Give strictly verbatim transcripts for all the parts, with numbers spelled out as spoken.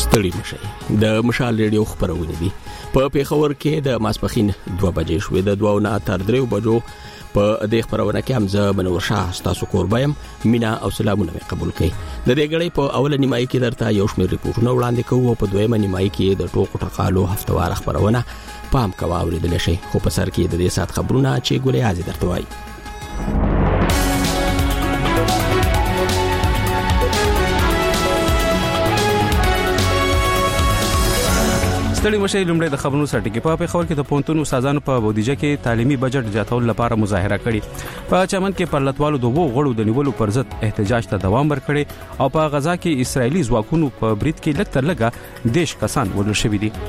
ستړي مشي د مشال ریډیو خبرونه دي په پیښور کې د ماسپخین دوه بجې شوې د دوه نه تر درې بجو په دې خبرونه کې هم زه منور شاه تاسو قربایم مینا او سلامونه قبول کړئ د دې غړي په اوله نیمایي کې درته یو شمېر ریپورتونه وړاندې کوو په دویمه نیمایي کې د ټوکو ټقالو هفتوار خبرونه پام کوه اوریدل شي خو په سر کې د دې سات خبرونه چې ګولې ازي درته وایي ستړي مشي لومړی د خبرونو سره ټکی په پیښور کې د پونتونو سازانو په بودیجه کې تعلیمي بجټ زیاتول لپاره مظاهره کړې په چمن کې پرلطوالو دوه غړو د نیولو پر ضد احتجاج ته دوام ورکړي او په غزا کې اسرایلی ځواکونو په برید کې لږ تر لږه دیش کسان وژل شوي دي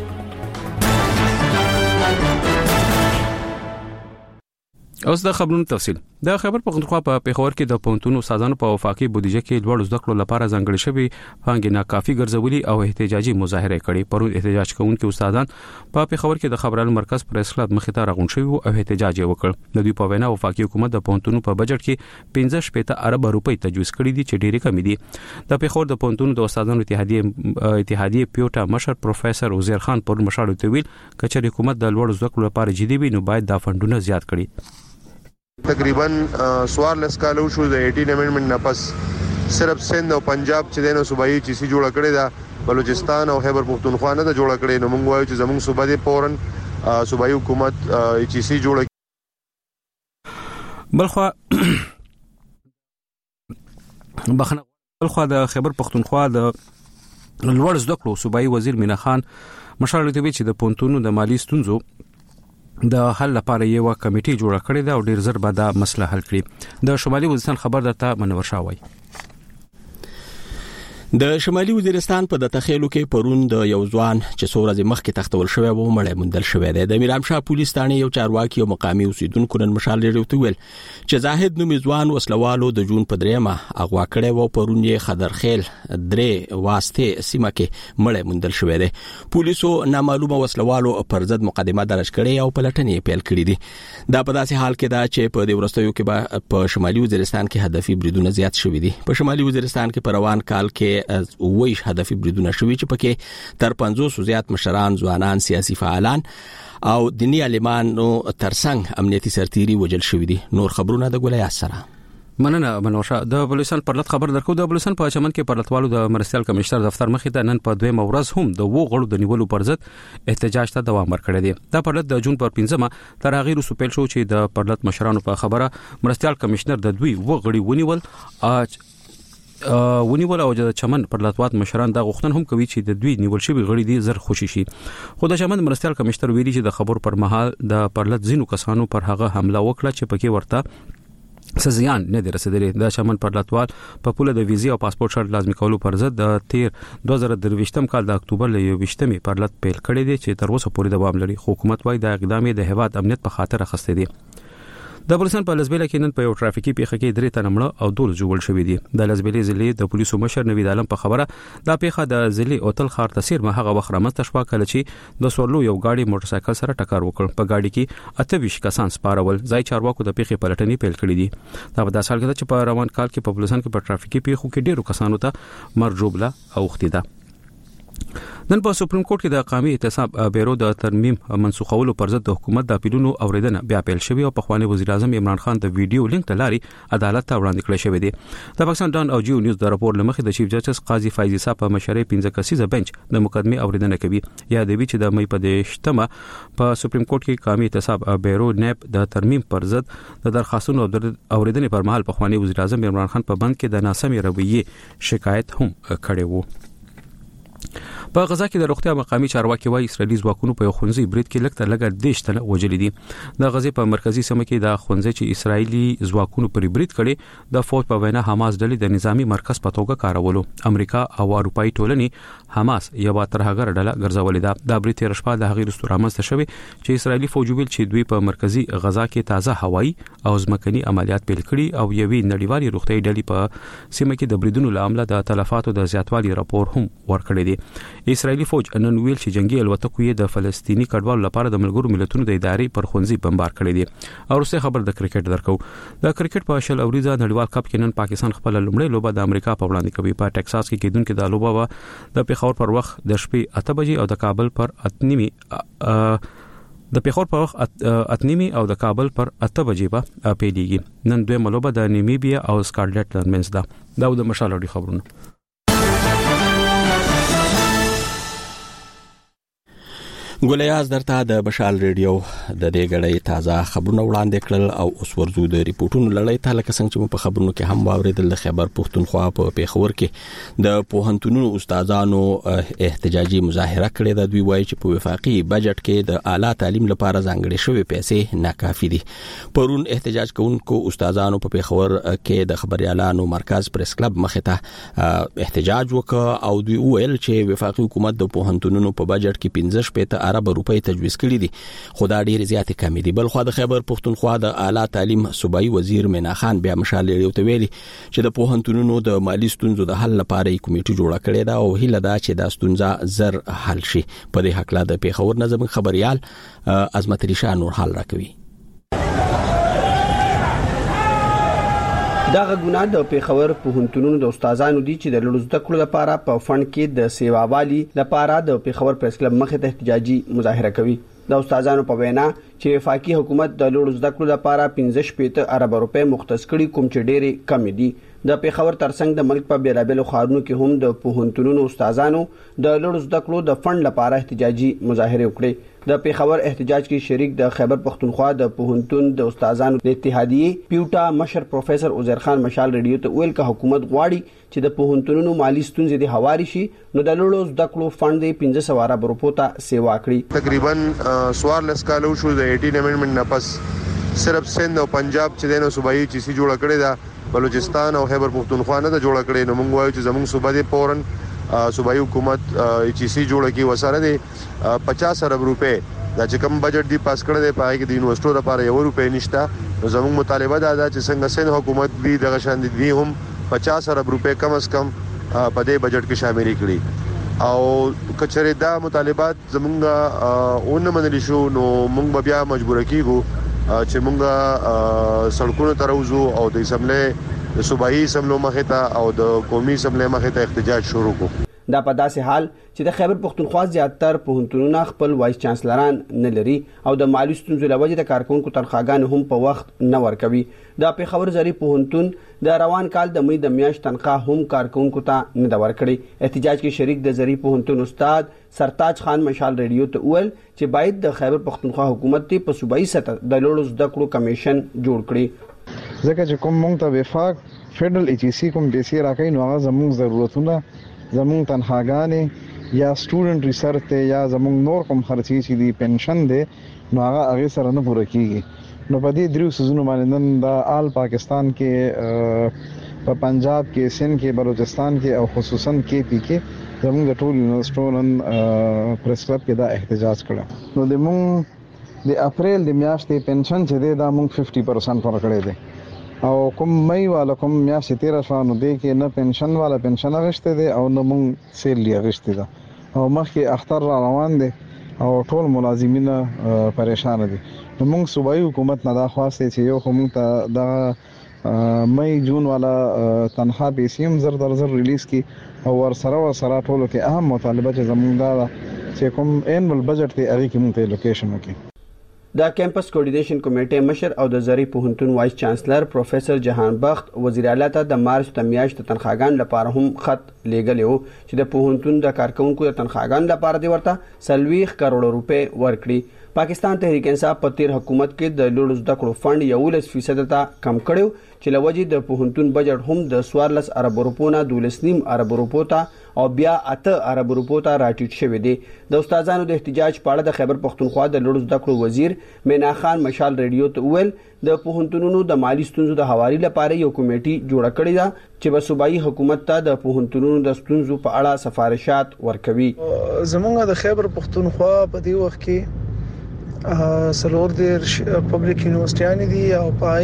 اوس د خبرونو تفصیل د خبر پختونخوا په پیښور کې د پونتونو سازانو په وفاقي بودیجه کې لوړ زده کړو لپاره ځانګړي شوی پانګې ناکافي ګرځولي او احتجاجي مظاهره کړي پرون احتجاج کوونکي استادان په پیښور کې د خبرالو مرکز پریس کلب مخې ته راغون شوی او احتجاج وکړ د دوی په وینا وفاقي حکومت د پونتونو په بجټ کې پنځه شپږ ارب روپۍ تجویز کړي دي چې ډېری کم دي د پیښور د پونتونو د استادانو اتحادیه اتحادیه پیوټا مشر پروفیسور وزیر خان پر مشاړو ته ویل کچې حکومت د لوړ زده کړو لپاره جدي وي نو باید دا فندونه زیات کړي تقریبا سوار لسکالو شو د اټین امندمنت نه پس صرف سند او پنجاب چې دینو صوبایي چې سي جوړ کړي دا بلوچستان او خیبر پختونخوا نه جوړ کړي نو موږ وایو چې زموږ صوبه دې فورن صوبایي حکومت چې سي جوړ بلخوا بخنه بلخوا د خیبر پختونخوا د لوړ زده کړو صوبایي وزیر مینا خان مشال ته وی چې د پونتونو د مالی ستونزو د حل لپاره یو کمیټي جوړه کړې ده او ډیر زر به دا مسله حل کړي د شمالي وزیرستان خبر درته منور شاوي د شمالي وزیرستان په د تخیلو کې پرون د یو ځوان چې څو ورځې مخکې تختول شوی و مړی موندل شوی دی د میرام شاه پولیس ثانه یو چارواکي او مقامي اوسیدونکو نن مشال لري ویل چې زاهد نومي ځوان وسلوالو د جون په دریمه اغوا کړی و پرون یې خضرخیل درې واسطه سیمه کې مړی موندل شوی دی پولیسو نامعلومه وسلوالو پر ضد مقدمه درج کړې او پلټنې پیل کړې دي دا په داسې حال کې دا چې په دې ورستیو کې په شمالي وزیرستان کې هدفي بریدونه زیات شوي دي په شمالي وزیرستان کې په روان کال کې از ویش هدفي بریدونه شوي چې پکې تر پنځوس زیات مشران ځوانان سیاسي فعالان او دینی عالمانو ترڅنګ امنیتي سرتيري وجل شوي دي نور خبرونه د ګولیا سره مننه منوشه د بلوچستان پرلط خبر درکو د بلوچستان په چمن کې پرلطوالو د مرستيال کمشنر دفتر مخې ته نن په دویمه ورځ هم د وو غړو د نیولو پر ضد احتجاج ته دوام ورکړی دی دا پرلط د جون پر پنځمه تر هغه وروسته پیل شو چې د پرلط مشرانو په خبره مرستيال کمشنر د دوی وو غړي ونیول اج ونیول او د چمن پرلطوات مشران دا غوښتن هم کوي چې د دوی نیول شوی غړي دي زر خوشي شي خو د چمن مرستيال کمشنر ویلي چې د خبر پر مهال د پرلط زینو کسانو پر هغه حمله وکړه چې پکې ورته سزيان نه دی رسیدلی د چمن پرلطوال په پوله د ویزي او پاسپورت شرط لازمي کولو پر ضد د تیر دوه زره درویشتم کال د اکتوبر ل یوویشتمې پرلط پیل کړی دی چې تر اوسه پورې دوام لري حکومت وايي د اقدام د هواد امنیت په خاطر اخیسته دي د بلوچستان په لزبیله کې نن په یو ټرافیکي پیښه کې درې تنه مړه او دوه جوړ شوي دي د لزبیلې ضلع د پولیسو مشر نوید عالم په خبره دا پیښه د ضلع اوتل خار تسیر ما هغه وخت رامنځته شوه کله چې د سورلو یو گاډي موټر سایکل سره ټکر وکړ په گاډي کې اته ویشت کسان سپارول ځای چارواکو د پیښې پلټنې پیل کړې دي دا په داسې حال کې چې په روان کال کې په بلوچستان کې په ټرافیکي پیښو کې ډیرو کسانو ته مرګ جوړه اوختي ده نن په سپریم کورټ کې د قومي احتساب بیرو د ترمیم منسوخولو پر ضد د حکومت د اپیلونو اوریدنه بیا پیل شوی او په خواني وزیر اعظم عمران خان د ویډیو لینک لاري عدالت ته وړاندې کړی شوی دی د پاکستان ډان او جیو نیوز د راپور لمخې د چیف جسټس قاضي فایزي صاحب په مشرۍ پنځه کسیزه بنچ د مقدمه اوریدنه کوي یا د وی چې د مې په دیشتمه په سپریم کورټ کې قومي احتساب بیرو نیب د ترمیم پر ضد د درخواستونو اوریدنې پر مهال په خواني وزیر اعظم عمران خان په بند کې د ناسمې رویې شکایت هم کړی وو په غزا کې د روغتیا مقامي چارواکي وايي اسرائیلي ځواکونو په خونځي برید کې لکه لګر دیش تنه وجلې دي د غزې په مرکزی سیمه کې د خونځي چې اسرائیلي ځواکونو پر برید کړي د فوج په وینا حماس ډلې د نظامی مرکز په توګه کارولو امریکا او اروپאי ټولنې حماس یو تر هغه ډله ګرځولې ده د برید رشپا د هغې رستورامنځ شوی چې اسرائیلي فوج ویل چې دوی په مرکزی غزا کې تازه هوایی او ځمکني عملیات پیل کړي او یوې نړیوالې روغتي ډلې په سیمه کې د بریدونو لامل د تلفاتو د زیاتوالي راپور هم ورکړی دی اسرایلی فوج نن ویل چې جنگي الوتکو یې د فلسطینی کډوالو لپاره د ملګرو ملتونو د ادارې پر خونځي بمبار کړی دی. او وروسته خبر د کرکټ درکو. د کرکټ په شل اوریزه نړیوال کپ کې نن پاکستان خپل لومړی لوبه د امریکا په وړاندې کوي. په ټکساس کې کېدونکو د لوبه د پیښور پر وخت د شپې اته بجې او د کابل پر اتنیمي د پیښور په وخت اتنیمي او د کابل پر اته بجې به پیډيږي. نن دوه ملوبه د نیمیبیا او سکاټلند ترمنځ ده. دا د مشال اړي خبرونه. ګولیاز درته د بشال ریډیو د دې غړې تازه خبرونه وړاندې کړل او اوس ورزو د ریپورتونو لړۍ ته لکه څنګه چې په خبرونو کې هم واوریدل. د خیبر پښتونخوا په پیښور کې د پوهنتونونو استادانو احتجاجي مظاهره کړې ده. دوی وایي چې په وفاقي بجټ کې د اعلی تعلیم لپاره ځانګړي شوی پیسې ناکافي دي. پرون احتجاج کوونکو استادانو په پیښور کې د خبريالانو مرکز پریس کلب مخې ته احتجاج وکړ او دوی ویل چې وفاقي حکومت د پوهنتونونو په بجټ کې پنځه شپږ ارب روپۍ تجویز کړي دي. خو دا ډېر زیات کم دي. بل خو د خیبر پښتونخوا د اعلی تعلیم صوبایي وزیر مینا خان بیا مشال لري ته ویلي چې د پوهنتونونو د مالی ستونزو د حل لپاره یو کمیټه جوړه کړې ده او هیله ده چې دا ستونزه زر حل شي. په دې حق لا د پیښور نظم خبريال عظمت ریشا نور حال راکوي. دا غوونه د پیښور پوهنتونونو د استادانو دي چې د لوړ زده کړو لپاره په فند کې د سیواوالي لپاره د پیښور پریس کلب مخې ته احتجاجي مظاهره کوي. د استادانو په وینا چې وفاقي حکومت د لوړ زده کړو لپاره پنځه شپږ ارب روپۍ مختص کړي کوم چې ډېری کم دي. د پیښور ترڅنګ د ملک په بیلابل ښارونو کې هم د پوهنتونونو استادانو د لوړ زده کړو د فند لپاره احتجاجي مظاهره وکړي. د پیښور احتجاج کې شریک د خیبر پښتونخوا د پوهنتون د استادانو د اتحادیې پیوټا مشر پروفیسور عزیر خان مشال ریډیو ته ویل چې حکومت غواړي چې د پوهنتونونو مالی ستونزې د هواري شي نو د لوړ زده کړو فند پنځه سوه ارب روپو ته سیوا کړي. تقریبا سوارلس کالو شو د اټین امندمنت نه پس صرف سند او پنجاب چې دینو صوبایي چې سي جوړ کړی دا بلوچستان او خیبر پښتونخوا نه د جوړ کړي. نو موږ وایو چې زموږ صوبه د پورن صوبایي حکومت چې سي جوړ کی وسره دي پچاس ارب روپے دا چې کوم بجټ دی پاس کړی دی پای کې د یونیورسيټو لپاره یو روپے نشته. نو زموږ مطالبه دا ده چې څنګه سند حکومت دی د شان دي هم پچاس ارب روپے کم از کم په دې بجټ کې شامل کړي او کچره دا مطالبات زمونږ اون منل شو نو موږ بیا مجبور کیږو چې موږ سړکونو ته راوځو او د اسمبلی د صوبایي اسمبلو مخې ته او د قومي اسمبلی مخې ته احتجاج شروع کړو. دا په داسې حال چې د خیبر پښتونخوا زیاتره پوهنتونونه خپل وایس چانسلران نه لري او د مالی ستونزو لوجه د کارکونکو تنخواګان هم په وخت نه ورکوي. د پیښور زری پوهنتون د روان کال د مې د میاشت تنخواه هم کارکونکو ته نه دا ورکړي. احتجاج کې شریک د زری پوهنتون استاد سرتاج خان مشال ریډیو ته ویل چې باید د خیبر پښتونخوا حکومت ته په صوبایي سطح د لوړ زده کړو کمیشن جوړ کړي. ځکه چې کوم مونږ ته وفاق فدرل ایچ سی کوم پیسې راکړي نو هغه زموږ ضرورتونه زموږ تنخواګانې یا سټوډنټ ریسرچ ته یا زموږ نور کوم خرچي چې دی پنشن دی نو هغه هغه سره نه پوره کیږي. نو په دې دریو سيزونو باندې نن د آل پاکستان کې په پنجاب کې سند کې بلوچستان کې او خصوصا کې پی کې زموږ د ټول یونیورسيټو نن پریس کلب کې دا احتجاج کړ. نو د مونږ د اپریل د میاشتې پنشن چې دی دا مونږ پنځه پرسنټ پر کړی دی او کوم مې والا کوم میاشتې تیر شو نو دی کې نه پنشن والا پنشن غشته دی او نه مونږ سیلی غشته ده او مخکې اختر را روان دي او ټول ملازمین پریشان دي. نو مونږ صوبایي حکومت نه دا خواسته چې یو کوم ته دا مې جون والا تنخواه پیسې هم زر در زر ریلیز کی او ور سره ور سره ټولو کې اهم مطالبه چې زمونږ دا چې کوم انول بجټ ته هغه کې مونږ ته لوکیشن وکړي. د کیمپس کوارډینیشن کمیټې مشر او د زری پوهنتون وایس چانسلر پروفیسور جهان بخت وزیر اعلی ته د مارچ د میاشتې تنخواګان لپاره هم خط لیږلی و چې د پوهنتون د کارکونکو د تنخواګان لپاره دی ورته سلويخ کروڑ روپے ورکړي. پاکستان تحریک انصاف په تیر حکومت کې د لوړ زده کړو فند یولس فیصد ته کم کړو چې لوجه د پوهنتون بجټ هم د سوارلس ارب روپو نه دولس نیم ارب روپو ته او بیا اته ارب روپو ته راټیټ شوی دی. د استادانو د احتجاج په اړه د خیبر پښتونخوا د لوړ زده کړو وزیر مینا خان مشال ریډیو ته ویل د پوهنتونونو د مالی ستونزو د هواري لپاره یو کمیټه جوړه کړې ده چې به صوبایي حکومت ته د پوهنتونونو د ستونزو په اړه سفارشات ورکوي. زمونږ د خیبر پښتونخوا په دې وخت کې سلور د پبلک یونیورسيټیانې دي او پای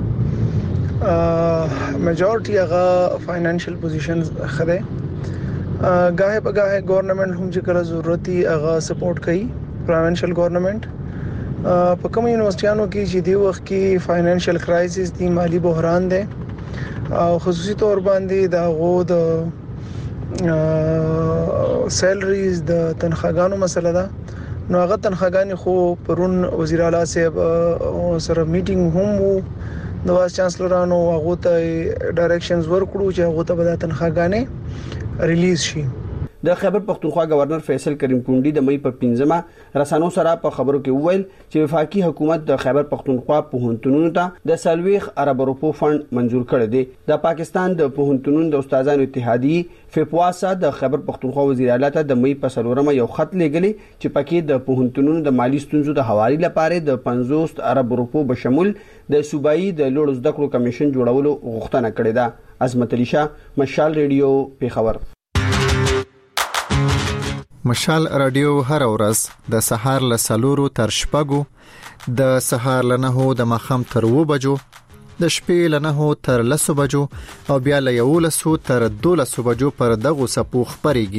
کې میجورټي هغه فاینانشل پوزیشنز خره غاهه په غاهه ګورنمنت هم چې کله ضرورتي هغه سپورټ کوي پروینشل ګورنمنت په کوم یونیورسيټانو کې چې دی وخت کې فاینانشل کرایسس دی مالی بحران دی او خصوصي تور باندې دا غو د سیلریز د تنخواګانو مسله ده نو هغه تنخواګانې خو پرون وزیر اعلی صاحب سره میټینګ هم وو د وایس چانسلرانو هغه ته ډایریکشنز ورکړو چې هغه ته به د تنخواګانې ریلیز شي. د خیبر پختونخوا گورنر فیصل کریم کونډي د مې په پنځمه رسانو سره په خبرو کې وویل چې وفاقي حکومت د خیبر پختونخوا پوهنتونونو ته د سلويخ ارب روپو فند منزور کړی دی. د پاکستان د پوهنتونونو د استادانو اتحادیه فپواسا د خیبر پختونخوا وزیر اعلی ته د مې په سلورمه یو خط لیږلی چې پکې د پوهنتونونو د مالی ستونزو د حوالې لپاره د پنځوس ارب روپو بشمول د صوبایي د لوړ زده کړو کمیشن جوړولو غوښتنه کړې ده. عظمت علي شاه، مشال ریډیو، پیښور. مشال رادیو هر ورځ د سهار له سلورو تر شپږو، د سهار له نهو د ماښام تر اوو بجو، د شپې له نهو تر لسو بجو او بیا له یولسو تر دولسو بجو پر دغو څپو خپرېږي.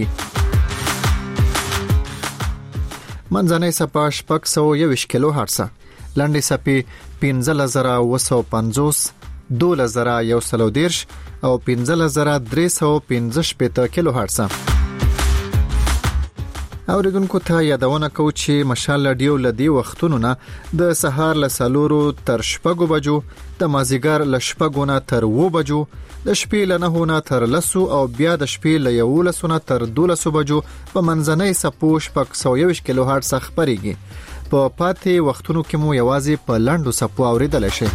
منځنۍ څپه شپږ سوه یوویشت کیلو هرټزه، لنډې څپې پنځلس زره اوه سوه پنځوس، دولس زره یو سل او دېرش او پنځلس زره درې سوه پنځه شپېته کیلو هرټزه. اوریدونکو ته یادونه کوم چې مشال رادیو لدی وختونو نه د سهار له سلورو تر شپږو بجو، د مازیګر له شپږو نه تر اوو بجو، د شپې له نهو نه تر لسو او بیا د شپې له یولسو نه تر دولسو بجو په منځنۍ څپو شپږ سوه یوویشت کیلو هرټز خپرېږي. په پاتې وختونو کې مو یوازې په لنډو څپو اوریدلای شئ.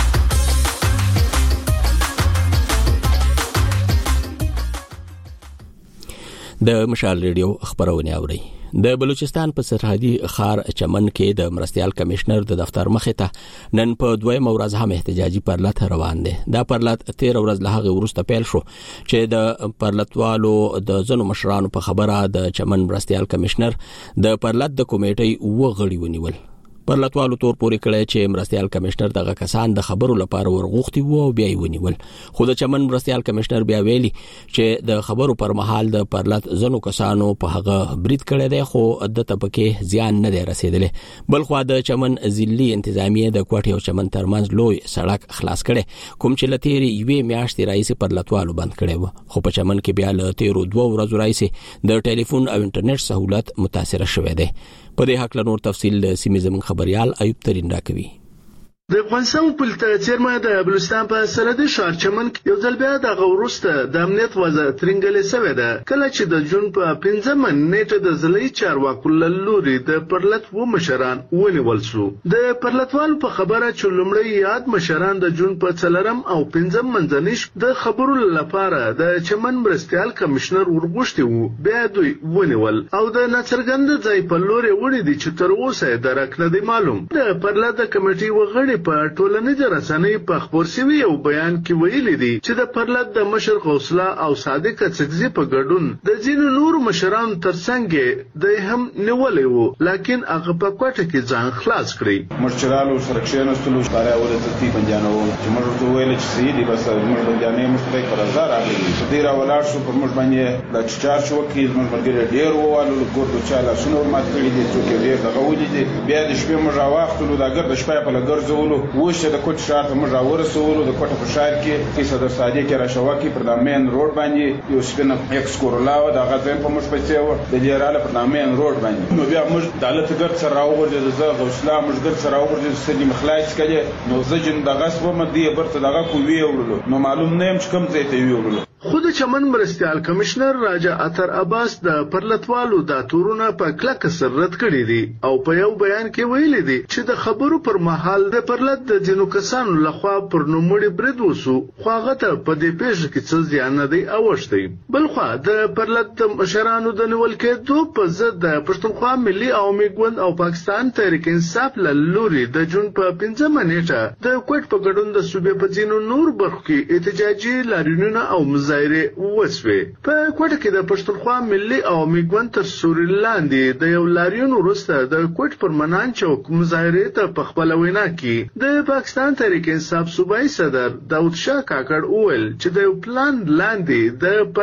د مشال ریډیو خبرونه اوري. د بلوچستان په سرحدي ښار چمن کې د مرستيال کمشنر د دفتر مخې ته نن په دویم ورځ هم احتجاجي پرلط روان دي. دا پرلط تیر ورځ له هغه وروسته پیل شو چې د پرلطوالو د ځنو مشرانو په خبره د چمن مرستيال کمشنر د پرلط د کمیټې وغړي ونیول. پرلطوالو تور پورې کړی چې مرستيال کمشنر دغه کسان د خبرو لپاره ورغوښتي وو او بیا یې ونیول. خو د چمن مرستيال کمشنر بیا ویلي چې د خبرو پر مهال د پرلط ځنو کسانو په هغه برید کړی دی خو د تپکې زیان نه دی رسیدلی. بل خو د چمن ضلعي انتظامیه د کوټې او چمن ترمنځ لوی سړک خلاص کړي کوم چې لتیری یوې میاشتې راځي پرلطوالو بند کړي وو. خو په چمن کې بیا له تیرو دوه ورځو راځي د ټلیفون او انټرنیټ سہولت متاثر شوه دی. په دې حق له نور تفصیل سیمې زمون خبريال ایوب ترين راکوي. د افغانستان پولیسو چیرمن د بلوچستان په سرحدي ښار چمن یو ځل بیا د غورسته د امنیت وزارت ترنګلې سوي ده کله چې د جون په پنځمه نیټه د ضلعي چارواکو لوري د پرلط و مشران ونیول شو. د پرلطوال په خبره چې لومړی یاد مشران د جون په څلرم او پنځم منځنیش د خبرو لپاره د چمن مرستيال کمشنر ورغوښتي وو بیا دوی ونیول او د ناڅرګند ځای په لوري وړي دي چې تر اوسه درک نه دی معلوم. د پرلط د کمیټې وغړي په ټولنیزو رسنیو په خبر شوی یو بیان کې ویلي دي چې د پرلط د مشر غوسلا او صادق څګزي په ګډون د ځینو نور مشرانو ترڅنګ د هم نیولې وو لکن هغه په کوټه کې ځان خلاص کړی. مشرانو سرکشن استلو ښکارا ولته تی بنجانو چې موږ ته ویل چې سیدی بس موږ بنجانې مشترک پر هزار راغلي ډیر ولاړ شو پر موږ باندې د چار شو کې موږ باندې ډیر ووالو ګورو چاله شنو مات کړی دي چې ډیر دغه ولې دي بیا د شپې موږ راوختلو دا ګر د شپې په لګرځو وشه د کوټ شهر ته موږ راورسولو د کوټه په شهر کې کې صدر صادق راشواکي پر د مین روډ باندې یو سپینه ایکس کورولا و د غزن په مش پڅې و د لیراله پر د مین روډ باندې نو بیا موږ د دولت ګر سره راوړل د زغ او اسلام موږ ګر سره راوړل چې سړي مخلاص کړي نو زجن د غصب مدي برته دغه کو ویولو نو معلوم نه يم چې کوم ځای ته ویولو. خود چمن مرستيال کمشنر راجا اتر عباس د پرلطوالو د تورونه په کلک سر رد کړی دي او په یو بیان کې ویلي دي چې د خبرو پر مهال د پرلط د جنو کسانو لخوا پر نوموړي برید وسو خو هغه ته په دې پیښه کې څه ځان نه دی اوښتي. بل خو د پرلط مشرانو د نیول کېدو په ضد د پښتونخوا ملي عوامي ګوند او پاکستان تحریک انصاف لوري د جون په پنځمه نیټه د کوټ په ګډون د صوبې په ځینو نور برخو کې احتجاجي لاریونونه او ظاهره وسوي. په کوټه کې د پښتونخوا ملي عوامي ګوند تر سوري لاندې د یو لاریون وروسته د کوټ پر منان چوک مظاهره ته په خپل وینا کې د پاکستان تحریک انصاف صوبایي صدر داود شاه کاکړ وویل چې د یو پلان لاندې د پرلط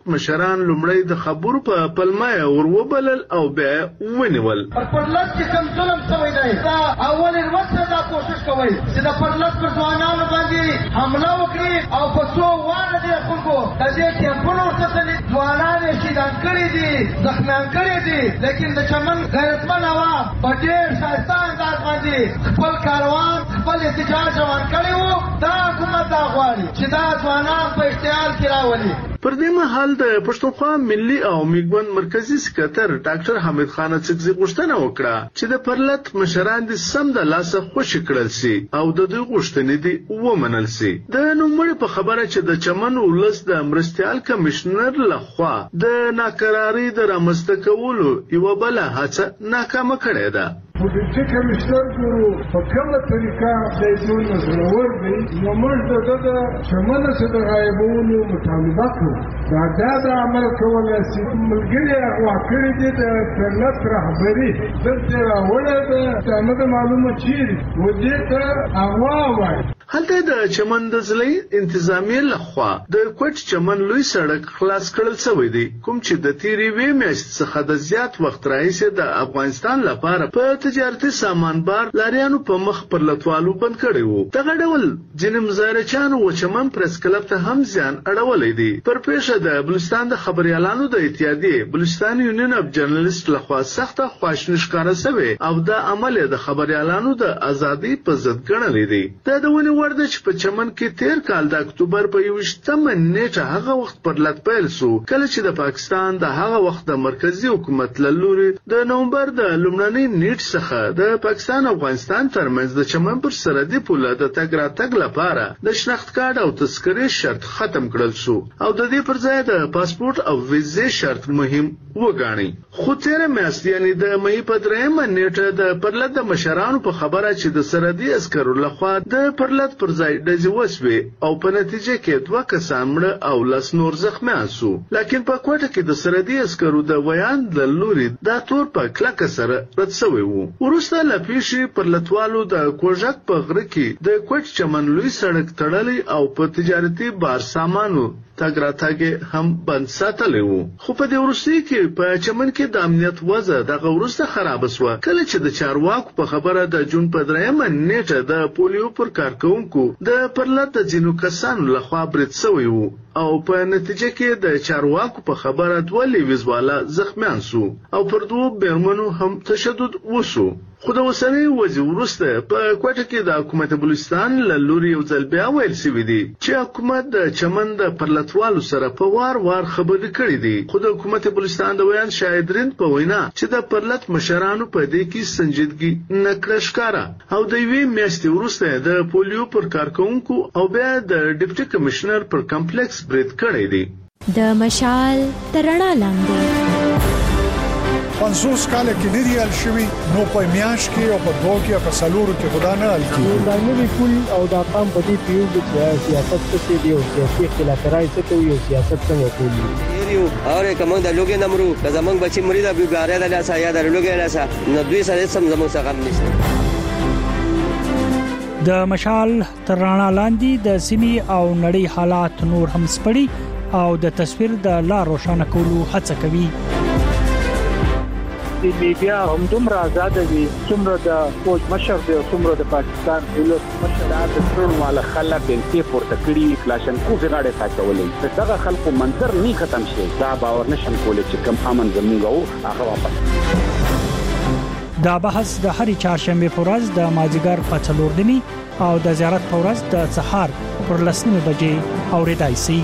مشران لومړی د خبرو په پلمه وروبلل او بیا ونیول. پرلط چې کوم ظلم شوی دی دا اول وروسته دا کوشش کوي چې د پرلط پر ځوانانو باندې حمله وکړي او په څو واره دي خلکو د دې کیمپونو څخه ځوانان یې شهیدان کړي دي زخمیان کړي دي لیکن د چمن غیرتمن عوام په ډېر ښایسته انداز باندې خپل کاروان خپل احتجاج روان کړی وو. دا حکومت دا غواړي چې دا ځوانان په اشتعال کې راولي. پر دې مهال د پښتونخوا ملي او میګوند مرکزی سکرټر ډاکټر حمید خان څکزي غوښتنه وکړه چې د پرلط مشران د سم د لاسه خوشی کړل سي او د دوی غوښتنې دي ومنل سي. د نوموړي په خبره چې د چمن ولس د مرستيال کمشنر لخوا د ناکراری د رامنځته کولو یو بل هڅه ناکامه کړې ده. ډیپټي کمشنر ګورو په کومه طریقه د ټول مسلور دی نو موږ د چمن څخه د غایبونو مطالبه کوو. دا دا د عمل کولای شي ملګری هغه کړی دی د پرلط رهبری دلته راوړل دا نه معلومه چیرې و دې ته هغه وایي. هلته د چمن د ضلعي انتظامیه لخوا د کوټ چمن لوی سړک خلاص کړل شوی دی کوم چې د تیری وی میاشت څخه د زیات وخت راهیسې د افغانستان لپاره په تجارتي سامان بار لاریانو په مخ پر لټوالو بند کړی وو. دغه ډول ځینې مزارچانو و چمن پریس کلب ته هم ځان اړولې دي. پر پیښه د بلوچستان د خبريالانو د اتحادیې بلوچستان یونین اف جرنالست لخوا سخته خواشنی ښکاره شوی او دا عمل د خبريالانو د ازادي په ضد ګڼل دي. دا د ونی ورده چې په چمن کې تیر کال د اکتوبر په یوشتمه نیټه هغه وخت پر لټ پیل سو کله چې د پاکستان د هغه وخت د مرکزی حکومت لوري د نومبر د لومړنۍ نیټ څخه د پاکستان او افغانستان ترمنځ د چمن پر سرحدي پوله د تګ راتګ لپاره د شناخت کارت او تذکرې شرط ختم کړل شو او د دې پر ځای د پاسپورت او ویزې شرط مهم وګاڼي. خو تیر میاشت یعنی د مې په درېمه نیټه د پرلط د مشرانو په خبره چې د سرحدي عسکرو لخوا د پرلط پر ځای ډزې وسوې او په نتیجه کې دوه کسان مړه او لس نور زخمیان سو. لکن په کوټه کې د سرحدي عسکرو د ویان د لوري دا تور په کلکه سره رد شوی وو. وروسته له پیښې پرلطوالو د کوژک په غره کې د کوټ چمن لوی سړک تړلی او په تجارتي بار سامانو تګ راتګ هم بند ساتلی وو. خو په دې وروستي کې په چمن کې د امنیت وضع دغه وروسته خراب شوه کله چې د چارواکو په خبره د جون په درېیمه نیټه د پولیو پر کارکونکو د پرلط د ځینو کسانو لخوا برید شوی وو او په نتیجه کې د چارواکو په خبره دوه لیویزواله زخمیان سو او پر دوه بیرمنو هم تشدد وسو. خو د اوسنۍ وضع وروسته په کوټه کې د حکومت بلوچستان له لوري یو ځل بیا ویل شوي دي چې حکومت د چمن د پرلطوالو سره په وار وار خبرې کړې دي. خو د حکومت بلوچستان د ویان شاهدرین په وینا چې د پرلط مشرانو په دې کې سنجیدګي نه کړه ښکاره او د یوې میاشتې وروسته د پولیو پر کارکونکو او بیا د ډیپټي کمشنر پر کمپلیکس برید کړی دی. د مشال ترڼا لاندې پنځوس کال کې لري ال شوی نو په میاش کې او په دوه کې په سلورو کې خدا نه ال کې دا نوې کول او دا قام په دې پیو چې سیاست څه دی او سیاسي اختلافات څه کوي او سیاست څنګه کوي یو اور کوم د لوګي نمرو که زمنګ بچی مریدا بیګاره د لاسه یا د لوګي لاسه نو دوی سره سم زمو څخه هم نشته. د مشال ترڼا لاندې د سیمي او نړۍ حالات نور هم سپړي او د تصویر د لا روښانه کولو هڅه کوي. د میډیا هم دومره آزاد دي څومره د فوج مشر دی څومره د پاکستان دولت مشر د ټول مال خلک بنتي پورته کړی کلاشن کو زغاړه ساتولې دغه خلکو منظر نه ختم شي دا باور نشم کولای چې کم امن زموږ او هغه واپس. دا بحث د هرې چهارشنبه په ورځ د مازیګر په څلور نیمه او د زیارت په ورځ د سهار پر لسنیمه بجې اوریدای شي.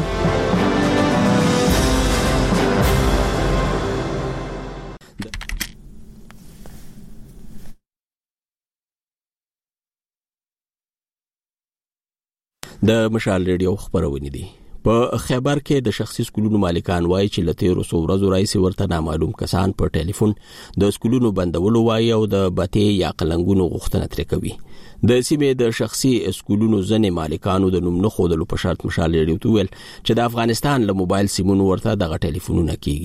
د مشال ریډیو خبرونه دي. په خیبر کې د شخصي سکولونو مالکان وایي چې لته روسو ورځو راځي ورته نامعلوم کسان په ټلیفون د سکولونو بندولو وایي او د بته یا قلنګونو غوښتنه ترې کوي. د سیمې د شخصي سکولونو ځنې مالکانو د نوم نه خودلو په شرط مشال ریډیو ته ویل چې د افغانستان له موبایل سیمونو ورته دغه ټلیفونونه کیږي.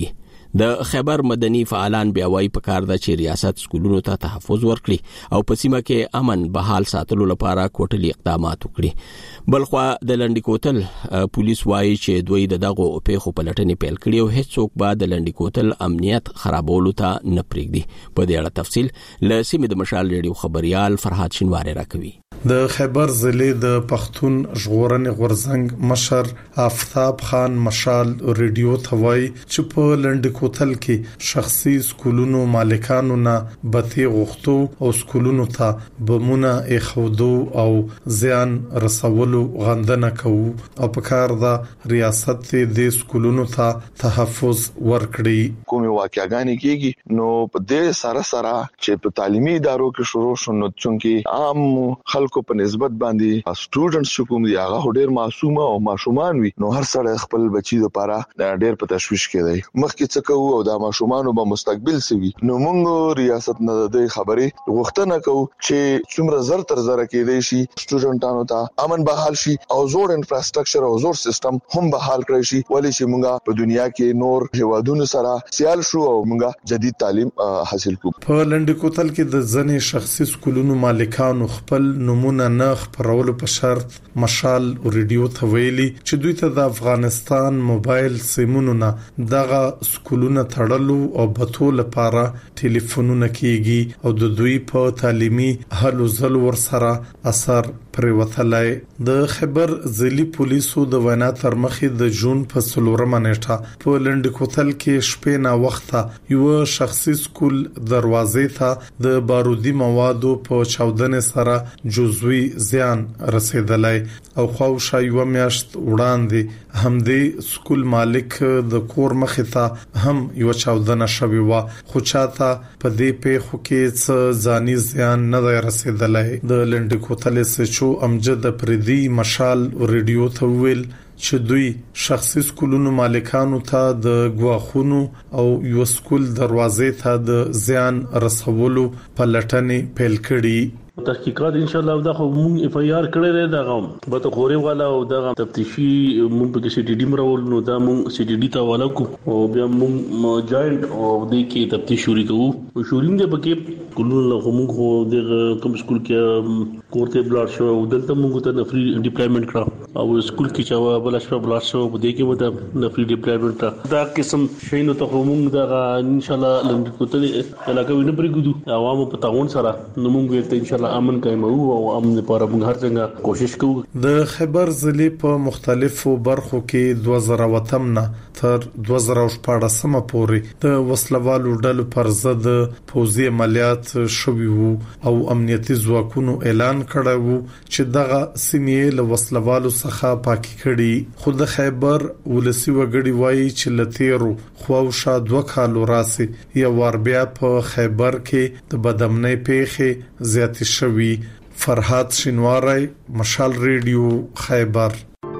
د خیبر مدني فعالان بیا وايي په کار د چې ریاست سکولونو ته تحفظ ورکړي او په سیمه کې امن بحال ساتلو لپاره کوټلي اقدامات وکړي. بلخوا د لنډی کوتل پولیس وايي چې دوی د دغه پیښو په لټنې پیل کړي او هیڅوک به د لنډی کوتل امنیت خرابولو ته نه پرېږدي. په دې اړه تفصیل له سیمې د مشال ریډیو خبريال فرهاد شینواری راکوي. د خیبر ضلع د پښتون ژغورنې غورځنګ مشر آفتاب خان مشال ریډیو ته وایي چې په لنډی کوتل کې شخصي سکولونو مالکانو نه بتی غوښتو او سکولونو ته بمونه اخودو او زیان رسولو غندنه کوو او په کار د ریاست د سکولونو ته تحفظ ورکړي. کومه واقعګانې کېږي نو په دې سره سره چې په تعلیمي ادارو کې شروع شونه چونکی عام خلکو په نسبت باندې سټوډنټس چې کوم دی هغه ډېر معصوم او ماشومان وي نو هر سړی خپل بچی لپاره ډېر په تشویش کې دی. مخکې څه کوو او د ماشومان په مستقبل سوي نو موږ ریاست نه د خبرې غوښتنه کوو چې څومره زر تر زر کې دی شي سټوډنټانو ته امن بحال شي او زوړ انفراستراکچر او زوړ سیستم هم بحال کړی شي ولې چې موږ په دنیا کې نور هیوادونو سره سیال شو او موږ جدید تعلیم حاصل کړو. په لنډی کوتل کې د ځنې شخصي سکولونو مالکانو خپل نمونه نه خبرولو په شرط مشال ریډیو ته ویلي چې دوی ته د افغانستان موبایل سیمونو نه دغه سکولونه تړلو او بتو لپاره ټلیفونونه کیږي او د دوی په تعلیمي هلو ځل ور سره اثر پروتلای. د خیبر ضلعي پولیسو د وینا تر مخې د جون په څلورمه نیټه په لنډی کوتل کې شپې نا وخته یو شخصي سکول دروازې ته د بارودي موادو په چاودنې سره جزوي زیان رسیدلای او خواوشا یو میاشت وړاندې همدې سکول مالک د کور مخې ته هم یو چاودنه شوی و خو چاته په دې پیښو کې څه ځاني زیان نه رسیدلای. د لنډی کوتل سچو امجد پردي مشال ریډیو ته ویل چې دوی شخصي سکولونو مالکانو ته د غواخونو او یو سکول دروازې ته د زیان رسولو په لټنې پیل کړي. تحقیقات ان شاء الله دا خو مونږ اف ای آر کړی دی دا به ته خوري والا او دا تفتیشي مونږ په سی ډي ډي مرول نو دا مونږ سی ډي ډي ته والا کو او بیا مونږ جاینټ او د کې تفتیش شروع کوو شورین دی پکې کولو له مونږ د کوم سکول کې کوړته بلار شو او دلته مونږ ته نفري ډیپلایمنٹ کړه او سکول کې چې بل شپه بلار شو په دې کې وته نفري ډیپلایمنٹ دا قسم شینو ته مونږ دا ان شاء الله لنډ کوتل علاقې نه پرېږدو عوامو په تعاون سره نو مونږ ته ان شاء الله امن قائمو او امن لپاره موږ هر څنګه کوشش کوو. د خیبر ضلع په مختلفو برخو کې دوه زره وتمنه تر دوه زره شپږم پورې د وسلوالو ډلو پر ضد پوځي عملیات شوي وو او امنیتي ځواکونو اعلان کړی وو چې دغه سیمې له وسلوالو څخه پاکي کړي. خو د خیبر ولسی وګړي وایي چې لتیرو خواوشا دوه کالو راسي یا ور بیا په خیبر کې د بدامنۍ پیښې زیات شوي. فرهاد شینواری مشال ریډیو خیبر.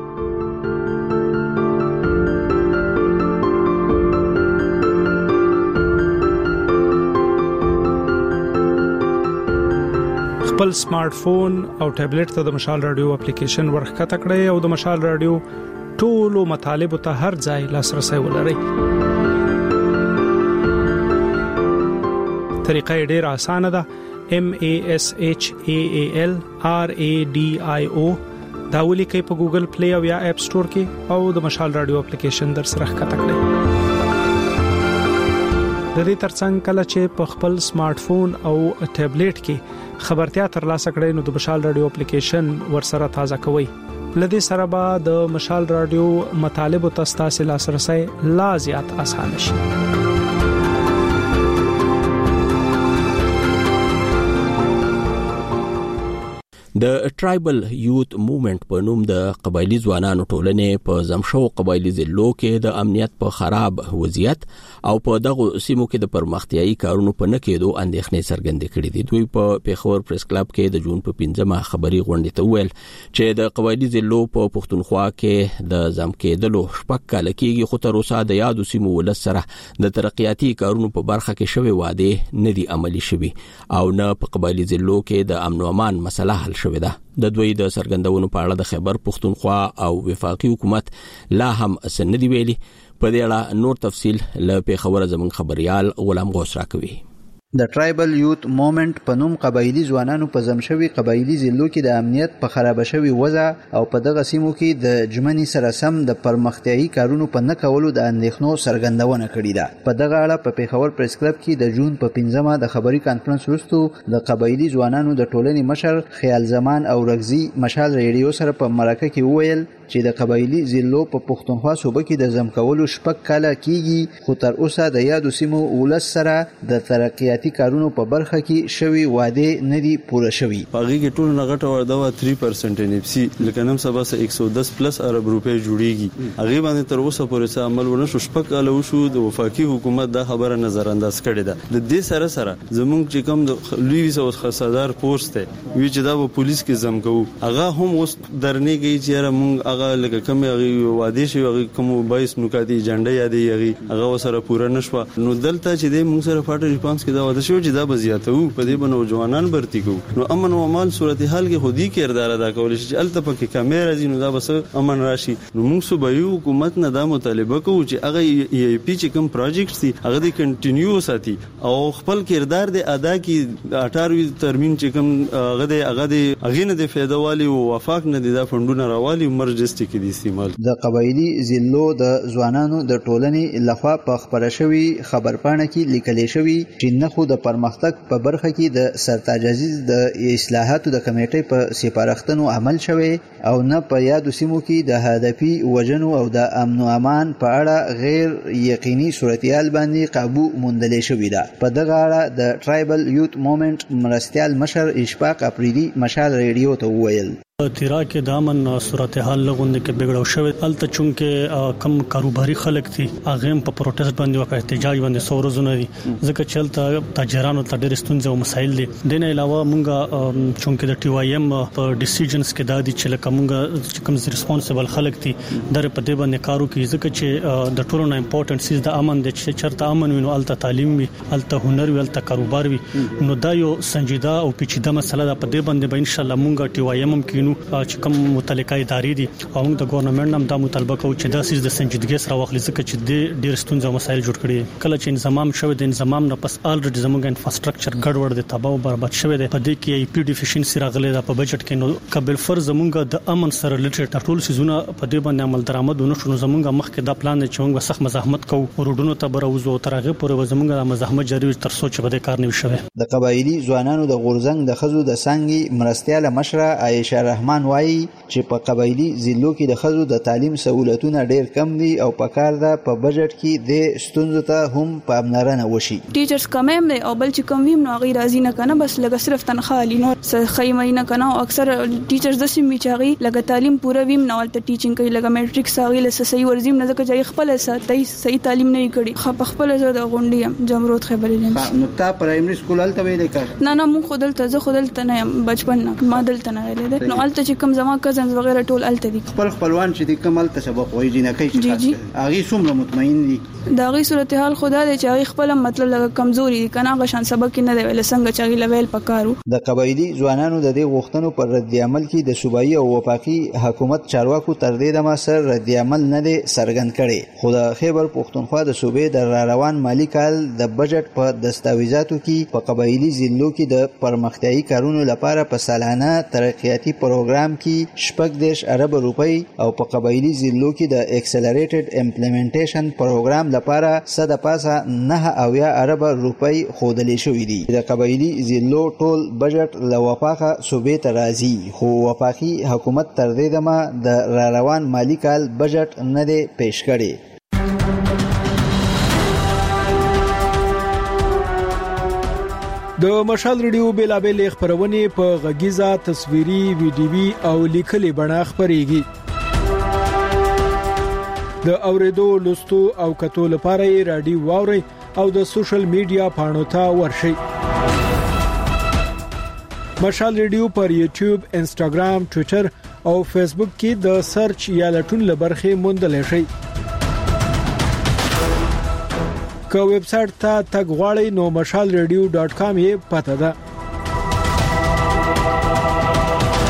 خپل سمارټ فون او ټابلیټ ته د مشال رادیو اپلیکیشن ورخته کړئ او د مشال رادیو ټولو مطالبه ته هر ځای لاسرسي ولرئ. طریقه ډېره اسانه ده. M A S H A A L R A D I O دا ولیکئ په ګوګل پلی او یا اپ سٹور کې او د مشال رادیو اپلیکیشن در سره ښکته کړئ. د دې ترڅنګ کله چې په خپل سمارټ فون او ټابلیټ کې خبرتیا ترلاسه کړئ نو د مشال رادیو اپلیکیشن ورسره تازه کوئ. لدې سره به د مشال رادیو مطالب او تاسو لاسرسي لا زیات اسانه شي. د ټرایبل یوت موومېنټ په نوم د قبایلی ځوانانو ټولنې په زمشو قبایلی ضلعو کې د امنیت په خراب وضعیت او په دغه سیمو کې د پرمختیايي کارونو په نکېدو اندېښنې څرګندې کړې دي. دوی په پیښور پریس کلب کې د جون په پنځمه خبري غونډې ته ویل چې د قبایلی ضلعو په پښتونخوا کې د ځم کېدلو شپږ کال کېږي خو تر اوسه د یادو سیمو ولس سره د ترقیاتي کارونو په برخه کې شوی واده نه دي عملي شوي او نه په قبایلی ضلعو کې د امن او امان مسله حل شوی شوې ده. د دوی د سرګندونو په اړه د خیبر پختونخوا او وفاقي حکومت لا هم سندې ویلي. په دې اړه نور تفصيل له پیښور زمون خبريال غلام غوث راکوي. د ټرایبل یوت موومېنټ په نوم قبایلی ځوانانو په زمشوي قبایلی ضلعو کې د امنیت په خراب شوی وضع او په دغه سیمو کې د جمنی سره سم د پرمختیايي کارونو په نکولو د اندېښنو څرګندونه کړې ده. په دغه اړه په پیښور پریس کلب کې د جون په پنځمه د خبري کانفرنس وروسته د قبایلی ځوانانو د ټولنې مشر خیال زمان او رغزي مشال ریډیو سره په مرکه کې وویل چې د قبایلی ضلعو په پښتونخوا صوبه کې د زمکولو شپږ کاله کیږي، خو تر اوسه د یادو سیمو ولس سره د ترقیاتي کارونو په برخه کې شوی وعده نه دی پوره شوی. هغه کې ټول نغټه ورده و تین پرسنټ ان اف سی لکه نن سبا سه یک سو دس پلس ارب روپے جوړیږي. هغه باندې تر اوسه پورې څه عمل ونه شو. شپږ کاله وشو د وفاقي حکومت دا خبره نظر انداز کړې ده. د دې سره سره زمونږ چې کوم د لوی سو خصادار پوسټ ته وی چې دا په پولیس کې زمکو هغه هم اوس درنه گئی چې مونږ هغه لکه کوم هغه وعده شي هغه کوم بایس نکاتي ایجنډا یادې هغه هغه سره پوره نشو. نو دلته چې د موږ سره فاټ ریسپانس کې دا وته شو چې دا بزیاته وو په دې بنو جوانان برتی کو. نو امن او امان صورتحال کې خودي کردار ادا کول شي چې الته پکې کیمرا دي نو دا بس امن راشي. نو موږ صوبایي حکومت نه دا مطالبه کوو چې هغه ای پی چې کوم پروجیکټ دي هغه دې کنټینیو ساتي او خپل کردار دې ادا کی اټاروي ترمیم چې کوم هغه دې هغه دې هغه نه دې فایده والی او وفاق نه دي دا فندونه راوالي مرجستي کې دي استعمال. د قبایلی ضلعو د ځوانانو د ټولنې لخوا په خبره شوی خبرپاڼه کې لیکل شوی چې نه خو د پرمختګ په برخه کې د سرتاج عزیز د اصلاحاتو د کمیټې په سپارښتنو عمل شوی او نه په یادو سیمو کې د هدفي وجنو او د امن او امان په اړه غیر یقیني صورتحال باندې قابو موندل شوی ده. په دغه اړه د ټرایبل یوت موومېنټ مرستيال مشر اشفاق اپریدي مشال ریډیو ته وویل تیرا کې د امن صورتحال لغوند کې بګړاو شوی. الته چونکه کم کاروباري خلک دي هغه په پروتست باندې او په احتجاج باندې سورزونه دي ځکه چلته تاجرانو ته ډېر ستونزې او مسایل دي. د نه علاوه مونږه چونکه د ټي واي ایم په ډیسیژنز کې د دې چې لکه مونږه کوم ریسپانسیبل خلک دي در په دې باندې کارو کوي ځکه چې د ټولو نه امپورټنت سیز د امن د چې چرته امن وینو الته تعلیم وي الته هنر وي الته کاروبار وي. نو دا یو سنجیده او پیچیده مسله ده. په دې باندې به ان شاء الله مونږه ټي واي ایم کې چې کوم متعلقه ادارې دي او موږ د ګورنمنت نام د مطالبه کوو چې دا سیس د سنجیدګۍ سره واخلي ځکه چې د ډېر ستونزې او مسایل جوړ کړي. کله چې انضمام شوی د انضمام نه پس الریډي زموږ انفراستراکچر ګډوډ دي تباہ او برباد شوی دی. په دې کې ای پی ډیفیشنسي راغلي ده په بجټ کې. نو قبل فر زموږ د امن سره ریلیټډ ټول سيزونه په دې باندې عمل درآمد ونه شو. زموږ مخکې دا پلان دی چې موږ سخت مزاحمت کوو ورودونو ته بروزو ترغه پورې زموږ د مزاحمت جاری تر سوچ به کار نه وشوي. د قبایلی ځوانانو د غورزنګ د خزو د سانګي مرستياله مشره عائشه رحمان وایي چې په قبایلی ضلعو کې د خزو د تعلیم سہولتونه ډېر کم دي او په کار ده په بجټ کې د ستونزو ته هم پاملرنه وشي. ټیچرز کم هم دي او بل چې کم ویم نو غیر راضی نه کنه بس لګه صرف تنخواه لري نو خیمه نه کنه او اکثر ټیچرز د سیمې چاغي لګه تعلیم پوره ویم نو ته ټیچینګ کوي لګه میټریکس هغه له صحیح ورزیم نه ځکه چې خپل ساتي صحیح تعلیم نه کړي خو خپل زه د غونډي جمرود خبرې لیم. نو تا پرایمري سکول الته ویل کړه؟ نه نه مو خودل ته زه خودل ته نه بچپن نه ما دلته نه ویل نو الته چې کم زما کزنز وغیرہ ټول الته دي. خپل خپلوان چې د کمال ته سبق وایي جنہ کوي چې هغه څومره مطمئن دي دا غي صورتحال خدا دې چې هغه خپل مطلب لګه کمزوري دي کنه غشان سبق نه دی ویل څنګه چې هغه لویل پکارو. د قبایلی ځوانانو د دې غوښتنو پر رد عمل کې د صوبایي او وفاقي حکومت چارواکو تر دې دمه سر رد عمل نه دی څرګند کړي. خو د خیبر پښتونخوا د صوبې د را روان مالی کال د بجټ په دستاویزاتو کې په قبایلی ضلعو کې د پرمختیايي کارونو لپاره په سالانه ترقیاتي پروګرام کې شپږ دیش ارب روپۍ او په قبایلی ضلعو کې د اکسلریټډ امپلیمنټیشن پروګرام لپاره صد پاسه نه اویا ارب روپۍ خودلې شوې دي. د قبایلی ضلعو ټول بجټ له وفاقه صوبې ته راځي خو وفاقي حکومت تر دې دمه د را روان مالی کال بجټ نه دی پیش کړی. د مشال ریډیو بیلابل خبرونه په غږیزه تصویري ویډیوي او لیکلي بڼه خبريږي. د اوریدو لوستو او کتو لپاره رادیو واوري او د سوشل میډیا پاڼو ته ورشي. مشال ریډیو پر یوټیوب، انستګرام، ټوئیټر او فیسبوک کې د سرچ یا لټون لبرخه موندل شي. که ویب سټ ته تګ غواړئ نو مشال ریډیو ډاټ کام یې پته ده.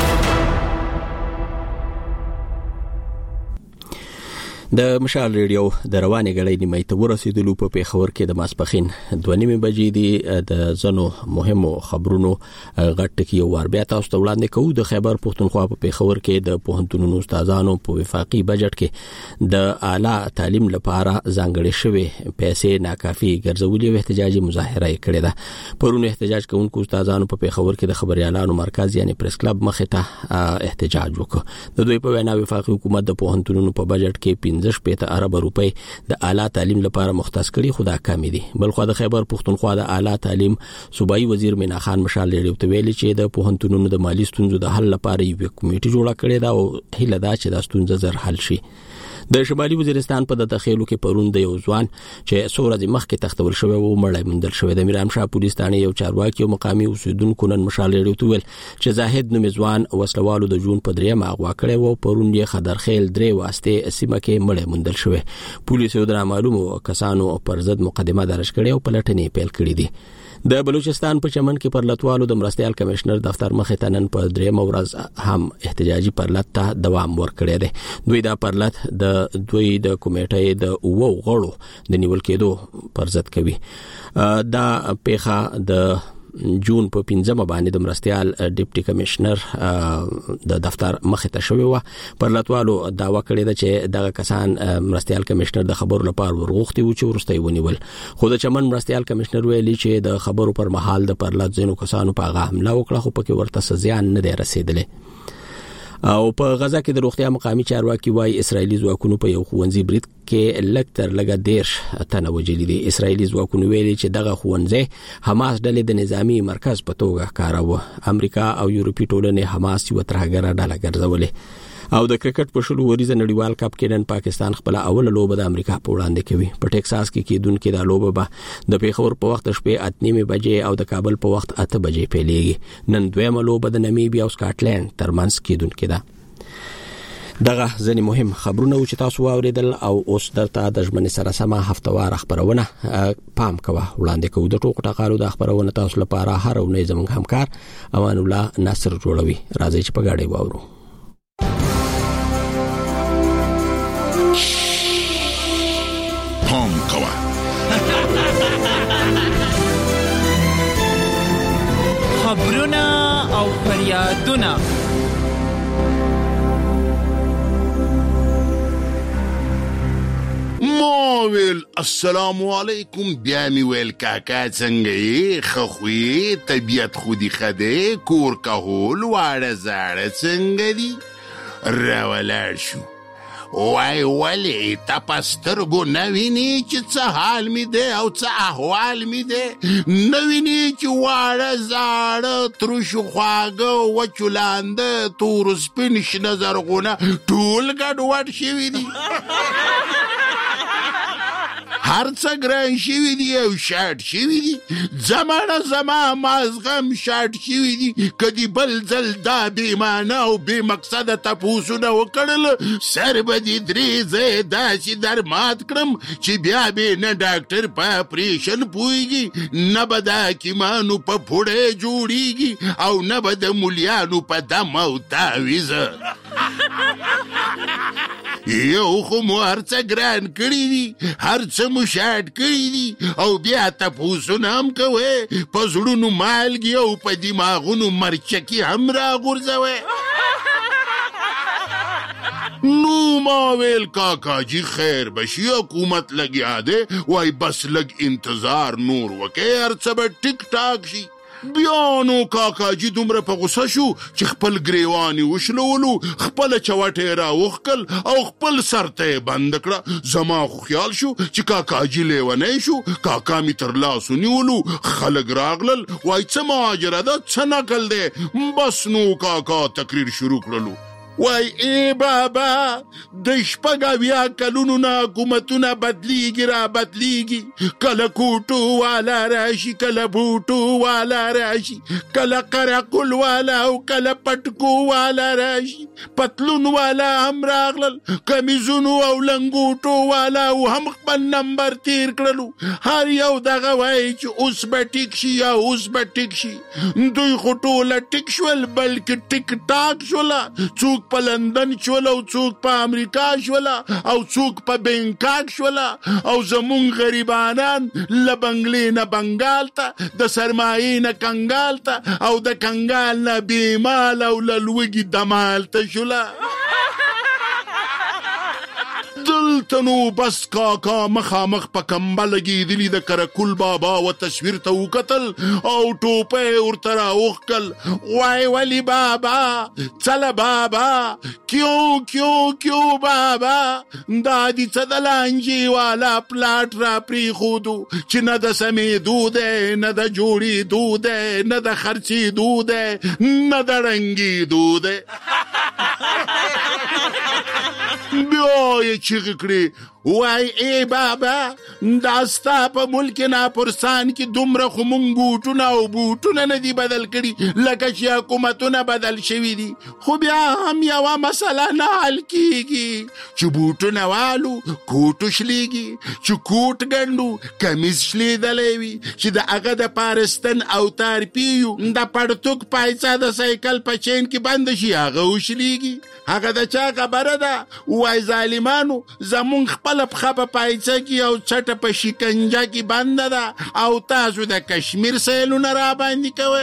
د مشال ریډیو د رواني غړې نیمه ته ورسېدلو په پیښور کې د ماسپخین دوه نیمې بجې دی د زنو مهمو خبرونو غټ کې یو ور بیا تاسو ته وړاندې کوو. د خیبر پښتونخوا په پیښور کې د پوهنتونونو استادانو په وفاقي بجټ کې د اعلی تعلیم لپاره ځانګړي شوی پیسې ناکافي ګرځولې او احتجاجي مظاهره کړې ده. پرون احتجاج کوونکو استادانو په پیښور کې د خبريالانو مرکز یعنی پریس کلب مخې ته احتجاج وکړ. د دوی په وینا وفاقي حکومت د پوهنتونونو په بجټ کې پنځه شپږ ارب روپۍ د اعلی تعلیم لپاره مختص کړي، خو دا کم دي. بلخو د خیبر پښتونخوا د اعلی تعلیم صوبایي وزیر مینا خان مشال ریډیو ته ویلي چې د پوهنتونونو د مالی ستونزو د حل لپاره یو کمیټه جوړه کړې ده او هیله ده چې دا ستونزه زر حل شي. د شمالي وزیرستان په د تخیلو کې پرون د یو ځوان چې څو ورځې مخکې تختول شوی و مړی موندل شوی. د میرام شاه پولیس ثانې یو چارواکي او مقامي اوسیدونکو نن مشال ریډیو ته ویل چې زاهد نومي ځوان وسلوالو د جون په درېمه اغوا کړی و. پرون یې خدرخیل درې واسطه سیمه کې مړی موندل شوی. پولیسو د معلومو کسانو پر ضد مقدمه درج کړې او پلټنې پیل کړې دي. د بلوچستان په چمن کې پرلطوالو د مرستيال کمشنر دفتر مخې ته نن په درېمه ورځ هم احتجاجي پرلط ته دوام ورکړی دی. دوی دا پرلط د دوی د کمیټې د اوو غړو د نیول کېدو پر ضد کوي. دا پیښه د جون په پنځمه باندې د مرستيال ډیپټي کمشنر د دفتر مخې ته شوی و. پرلطوالو داوا کړی ده چې دغه کسان مرستيال کمشنر د خبرو لپاره ورغوښتي و چې ورسته ونیول. خو د چمن مرستيال کمشنر ویلي چې د خبرو پر مهال د پرلط زینو کسانو په هغه حمله وکړه خو پکې ورته زیان نه دی رسیدلی. او په غزا کې د روغتیا مقامي چارواکي وايي اسرایلی ځواکونو په یو ښوونځي برید کې لکتر لګا دیرش تنه وجلي دي. اسرایلی ځواکونو ویلي چې دغه ښوونځي حماس ډلې د نظامی مرکز په توګه کاروه. امریکا او یورپی ټولنې حماس یو ترهګره ډله ګرځولې. او د کرکټ په شلو وریزه نړیوال کپ کې نن پاکستان خپل اوله لوبه د امریکا په وړاندې کوي. په ټکساس کې کېدونکې دا لوبه به د پیښور په وخت شپې اته نیمې بجې او د کابل په وخت اته بجې پیلېږي. نن دویمه لوبه د نمیبیا او سکاټلند ترمنځ کېدونکې ده. دغه ځنی مهم خبرونه و چې تاسو واوریدل او اوس درته د ژمنې سره سمه هفتوار خبرونه پام کوه وړاندې کوو. د ټوکو ټاقالو د خبرونه تاسو لپاره هر ورځ زموږ همکار امان الله ناصر جوړوي. راځي چې په غاړې واورو. پام کوه خبرونه او فریادونه موویل السلام علیکم. بیا می ویل کاکا څنګه یې خخوی طبیعت خودی خده کور کهول واړه زاړه څنګه دی راولار شو. وای ولی تا پسترگو نوینی چې څه حال می ده او څه احوال می ده. نوینی چې واړه زاړه تروش خواږه وچولانده تور سپین شنه زرغونه ټول ګډوډ شوي دي. هر څه ګران شوي دي او شاټ شوي دي. زمانه زما مازغم شاټ شوي دي. کدی بل ځل دا بېمانه او بې مقصده تپوسونه وکړل سر به دې درې ځای داسې درمات کړم چې بیا به نه ډاکټر په اپریشن پوهېږي نه به د حکیمانو په پوړی جوړېږي او نه به د مولیانو په دم او تعویزه. یو خو مو هر څه ګران کړي دي هر څه مو شاټ کړي دي او بیا تپوسونه هم کوئ په زړونو مالګې او په دماغونو مرچکي هم راغورځوئ. نو ما ویل کاکا جی خیر بشي حکومت لګیا دی وای بس لګ انتظار نور وکړئ هر څه به ټیک ټاک شي. بیا نو کاکا جی دومره په غوسه شو چې خپل ګریوان یې وشلولو خپله چوټه یې راوښکل او خپل سر ته یې بند کړه. زما خو خیال شو چې کاکا جی لیونی شو. کاکا مې تر لاس ونیولو خلک راغلل وای څه مهاجره ده څه نقل دی. بس نو کاکا تقریر شروع کړلو. وای ای بابا د شپږ اویا کلونو نه حکومتونه بدلیږي را بدلیږي. کله کوټو والا راشي کله بوټو والا راشي کله قرقل والا او کله پټکو والا راشي. پتلون والا هم راغلل کمیزونو او لنګوټو والا او هم خپل نمبر تیر کړلو. هر یو دغه وایي چې اوس به ټیک شي یا اوس به ټیک شي. دوی خو ټوله ټیک شول بلکې ټیک ټاک شوله. څوک په لندن شول او څوک په امریکا شول او څوک په بینکاک شول او زمونږ غریبانان له بنګلې نه بنګال ته د سرمایې نه کنګال ته او د کنګال نه بیمال او له لوږې دمال ته شول. دلته نو بس کاکا مخامخ په کمبه لګېدلي د کرکول بابا و تصویر ته وکتل او ټوپۍ ورته راوښکل. وای ولې بابا چله بابا کیو کیو کیو بابا دا دې څه د لانجې والا پلاټ را پرېښودو چې نه د سمېدو دی نه د جوړېدو دی نه د خرڅېدو دی نه د ړنګېدو دی. بیا یې چیغې کړې وای ای بابا دا ستا په ملک ناپرسان کې دومره خو مونږ بوټونه او بوټونه نه دي بدل کړي لکه چې حکومتونه بدل شوي دي خو بیا هم یوه مسله نه حل کېږي چې بوټونه والو کوټو شلېږي چې کوټ ګنډو کمیز شلېدلی وي چې د هغه د پارستن او تارپیو د پړتوک پایڅه د سایکل په چین کې بنده شي هغه وشلېږي. هغه د چا خبره ده وای ظالمانو زمونږ خپله پښه په پایڅه کې او چټه په شکنجه کې بنده ده او تاسو د کشمیر سیلونه را باندې کوئ.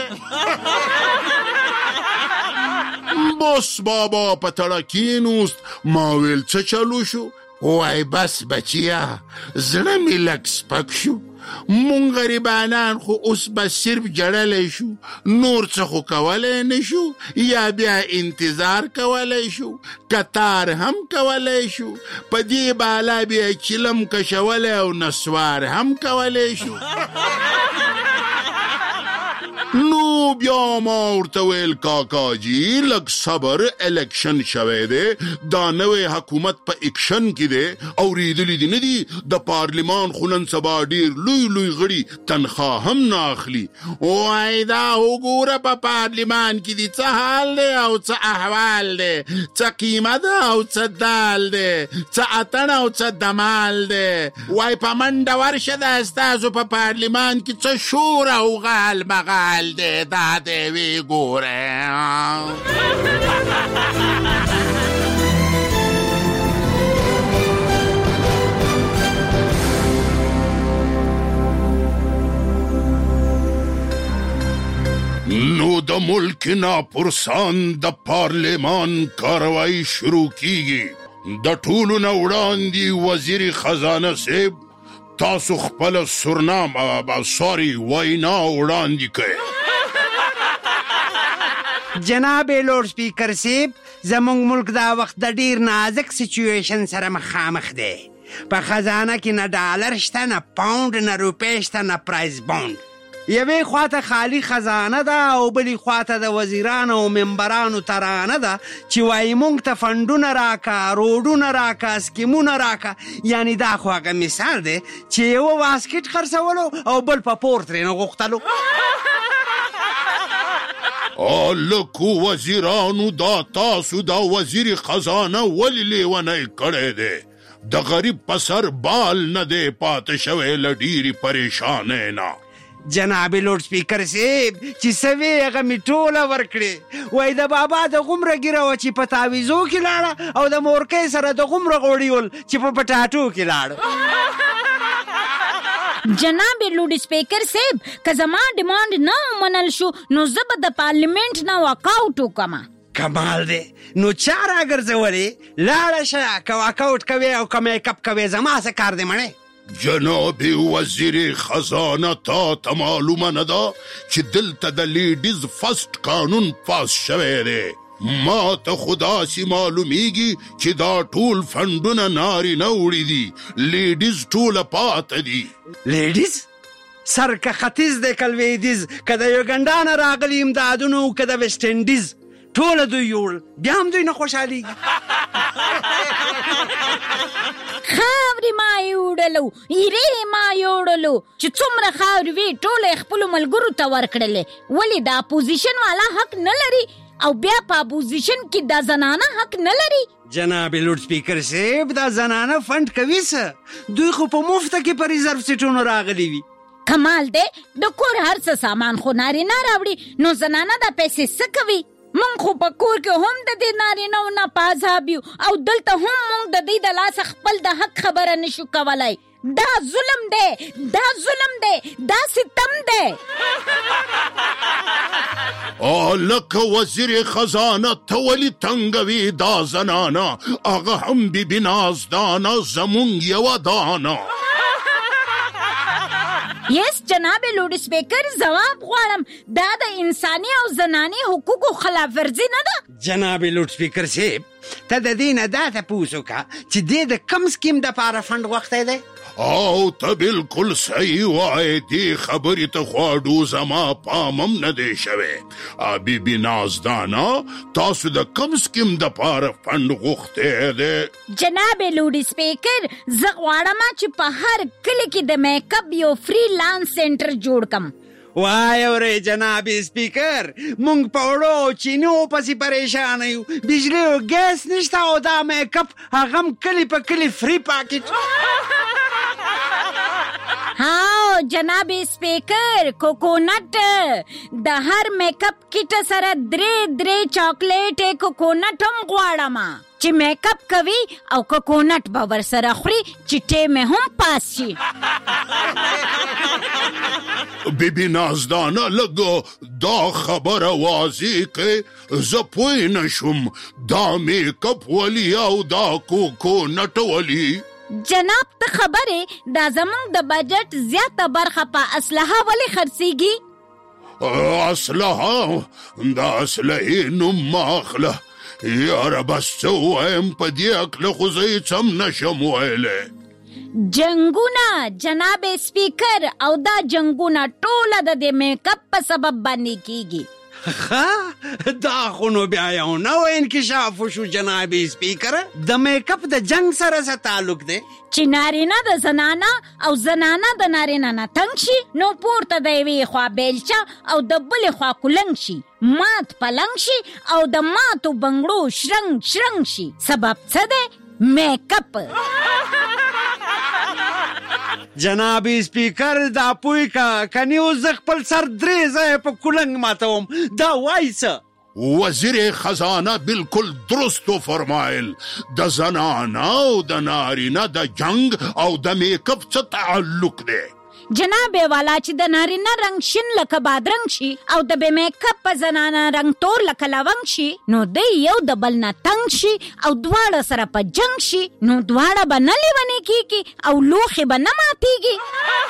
بس بابا په تړه کېنوست. ما ویل څه چلو شو؟ وای بس بچیا زړه مې لږ سپک شو. مونږ غریبانان خو اوس به صرف جړلی شو نور څه خو کولی نه شو یا بیا انتظار کولی شو کتار هم کولی شو په دې بالا بیا چلم کشولی او نسوار هم کولی شو. نو بیا ما ورته ویل کاکاجي لږ صبر الیکشن شوی دی دا نوی حکومت په اکشن کې دی اورېدلي دي نه دي د پارلمان خو نن سبا ډېر لوی لوی غړي تنخواه هم نه اخلي. وای دا وګوره په پارلمان کې دي څه حال دی او څه احوال دی څه قیمه ده او څه دال دی څه اتڼ او څه دمال دی. وای په منډه ورشه دا ستاسو په پارلمان کې څه شور او غال مغال دی دا دی وی ګوره. نو د ملک ناپرسان د پارلمان کاروائی شروع کیږي. د ټولو نه وړاندې وزیر خزانه صاحب تاسو خپل سرنامه سوري وینا وړاندې کړئ. جناب لورډ سپیکر صاحب زمونږ ملک دا وخت د ډیر نازک سچویشن سره مخامخ دی. په خزانه کې نه ډالر شته نه پاوند نه روپۍ شته نه پرایز بوند. یوې خواته خالی خزانه ده او بلې خواته د وزیرانو او ممبرانو ترانه ده چې وایي مونږ ته فنډونه راکا روډونه راکا سکیمونه راکا. یعنی دا خو هغه مثال دی چې یوه واسکټ خرڅولو او بل په پور ترېنه غوښتلو. لکو وزیرانو دا تاسو دا وزیر خزانه ولی لیونی کړی دی د غریب په سر بال نه دی پاته شوی له ډېرې پریشانۍ نه. جناب لورډ سپیکر صاحب چې سوي هغه می ټوله ورکړي. وای د بابا د غومره ګیره و چې په تعویزو کې لاړه او د مورکۍ سره د غومره غوړي ول چې په پټاټو کې لاړه. جناب لورډ سپیکر صاحب که زما ډیمانډ نه ومنل شو نو زه به د پارلیمنت نه واکاوټ وکړم. کمال دی نو چا راګرځولې لاړه شه که واکاوټ کوې او که میک اپ کوې زما څه کار دی مړې. جناب وزیر خزانه تا ته معلومه نه ده چې دلته د لیډیز فرست قانون پاس شوی دی. ما ته خو داسې معلومیږي چې دا ټول فنډونه نارینه وړي دي لیډیز ټوله پاته دي. لیډیز سر که ختیځ دی که لویدیځ که د یوګنډا نه راغلي امدادونه که د ویسټ انډیز ټوله دوی یوړ بیا هم دوی نه خوشحالېږي. خاورې ما یوړلو ایرې ما یوړلو چې څومره خاورې وي ټوله خپلو ملګرو ته ورکړلې. ولې د اپوزیشن والا حق نه لري او بیا په اپوزیشن کې دا زنانه حق نه لري؟ جناب لورډ سپیکر صاحب دا زنانه فنډ کوي څه دوی خو په مفته کې په ریزرو سیټونو راغلي وي. کمال دی د کور هر څه سامان خو نارینه راوړي نو زنانه دا پیسې څه کوي؟ مونږ خو په کور کې هم د دې نارینهو نه په عذاب یو او دلته هم مونږ د دوی د لاسه خپل د حق خبره نشو کولی. دا ظلم دی، دا ظلم دی، دا ستم دی. لکه وزیر خزانه ته ولې تنګوي دا زنانه، هغه هم بیبي نازدانه زمونږ یوه دانه. یس جناب لوډ سپیکر، ځواب غواړم، دا د انساني او زناني حقوقو خلاف ورزي نه ده؟ جناب لوډ سپیکر صاحب، ته د دې نه دا تپوس وکړه چې دې د کم سکیم دپاره فنډ غوښتی دی؟ او ته بالکل صحیح وایې، دې خبرې ته خواډو زما پام هم نه دی شوی. بیبي نازدانه، تاسو د کم سکیم دپاره فنډ غوښتی دی؟ جناب لوډ سپیکر، زه غواړم چې په هر کلي کې د میک اپ یو فری لانس سنټر جوړ کم. وای اورې جناب سپیکر، مونږ په وړو چینو پسې پریشان یو، بجلی او ګیس نشته او دا میک اپ هغه هم کلي په کلي فری پاکټ. ها جناب سپیکر، کوکونټ د هر میک اپ کټ سره درې درې چاکلیټ کوکونټ هم غواړم چې میک اپ کوي او کوکونټ به ورسره خوري چې ټیمه هم پاس شي. بیبي نازدانه، لږ دا خبره واضح کړې، زه پوه نه شوم دا میک اپ ولي او دا کوکونټ ولي؟ جناب ته خبرې دا زمونږ د بجټ زیاته برخه په اسلحه ولې خرڅیږي؟ اسلحه؟ دا اسلحې نوم مه اخله یاره، بس څه ووایم په دې هکله خو زه هېڅ هم نشم ویلی. جنګونه جناب سپیکر، او دا جنګونه ټوله د دې میک اپ په سبب باندې کیږي. ها دا خو نو بیا یو نوی انکشاف وشو جناب سپیکر. د میک اپ د جنگ سره څه تعلق دی؟ چې نارینه د زنانه او زنانه د نارینه نه تنګ شي، نو پورته د یوې خوا بیلچه او د بلې خوا کولنګ شي، مات پلنګ شي او د ماتو بنګړو شرنګ شرنګ شي. سبب څه دی؟ میک اپ. جناب سپیکر، دا پوی کا کنیو زه خپل سر درې ځایه په کولنګ ماتوم، دا وایي څه؟ وزیر خزانه بالکل درست فرمایل، د زنانه او د نارینه د جنگ او د میک اپ څه تعلق دی؟ جناب والا چې د نارینه رنگ شین لکه بادرنګ شي او د بې میک اپ په زنانه رنگ تور لکه لونګ شي، نو دی یو د بل نه تنګ شي او دواړه سره په جنگ شي، نو دواړه به نه لیونې کیږي او لوښې به نه ماتیږي.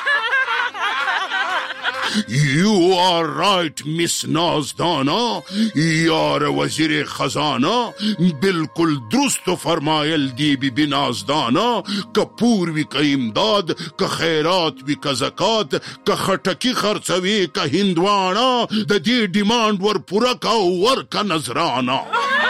You are right, Miss Nazdana. یار وزیر خزانه بالکل درست فرمایل دی بی بی نازدانه، که پور وی که امداد، که خیرات وی که زکات، که خټکی خرڅوي که هندوانه، د دې ډیماند ور پوره که ور که نظرانه.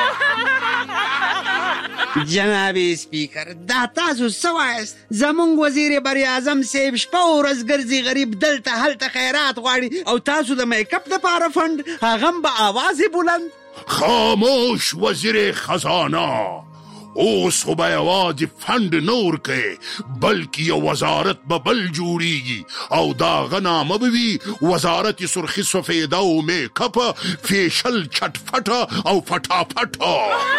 جناب سپیکر، دا تاسو څه وایاست؟ زمونږ وزیر براعظم صاحب شپه او ورځ ګرځي غریب دلته هلته خیرات غواړي او تاسو د میک اپ دپاره فنډ، هغه هم به آواز بلند. خاموش وزیر خزانه، اوس خو به یوازې فنډ نه ورکوې بلکې یو وزارت به بل جوړیږي او د هغه نامه به وي وزارت سرخي سفیده او میک اپ، فیشل چټفټه او فټافټه.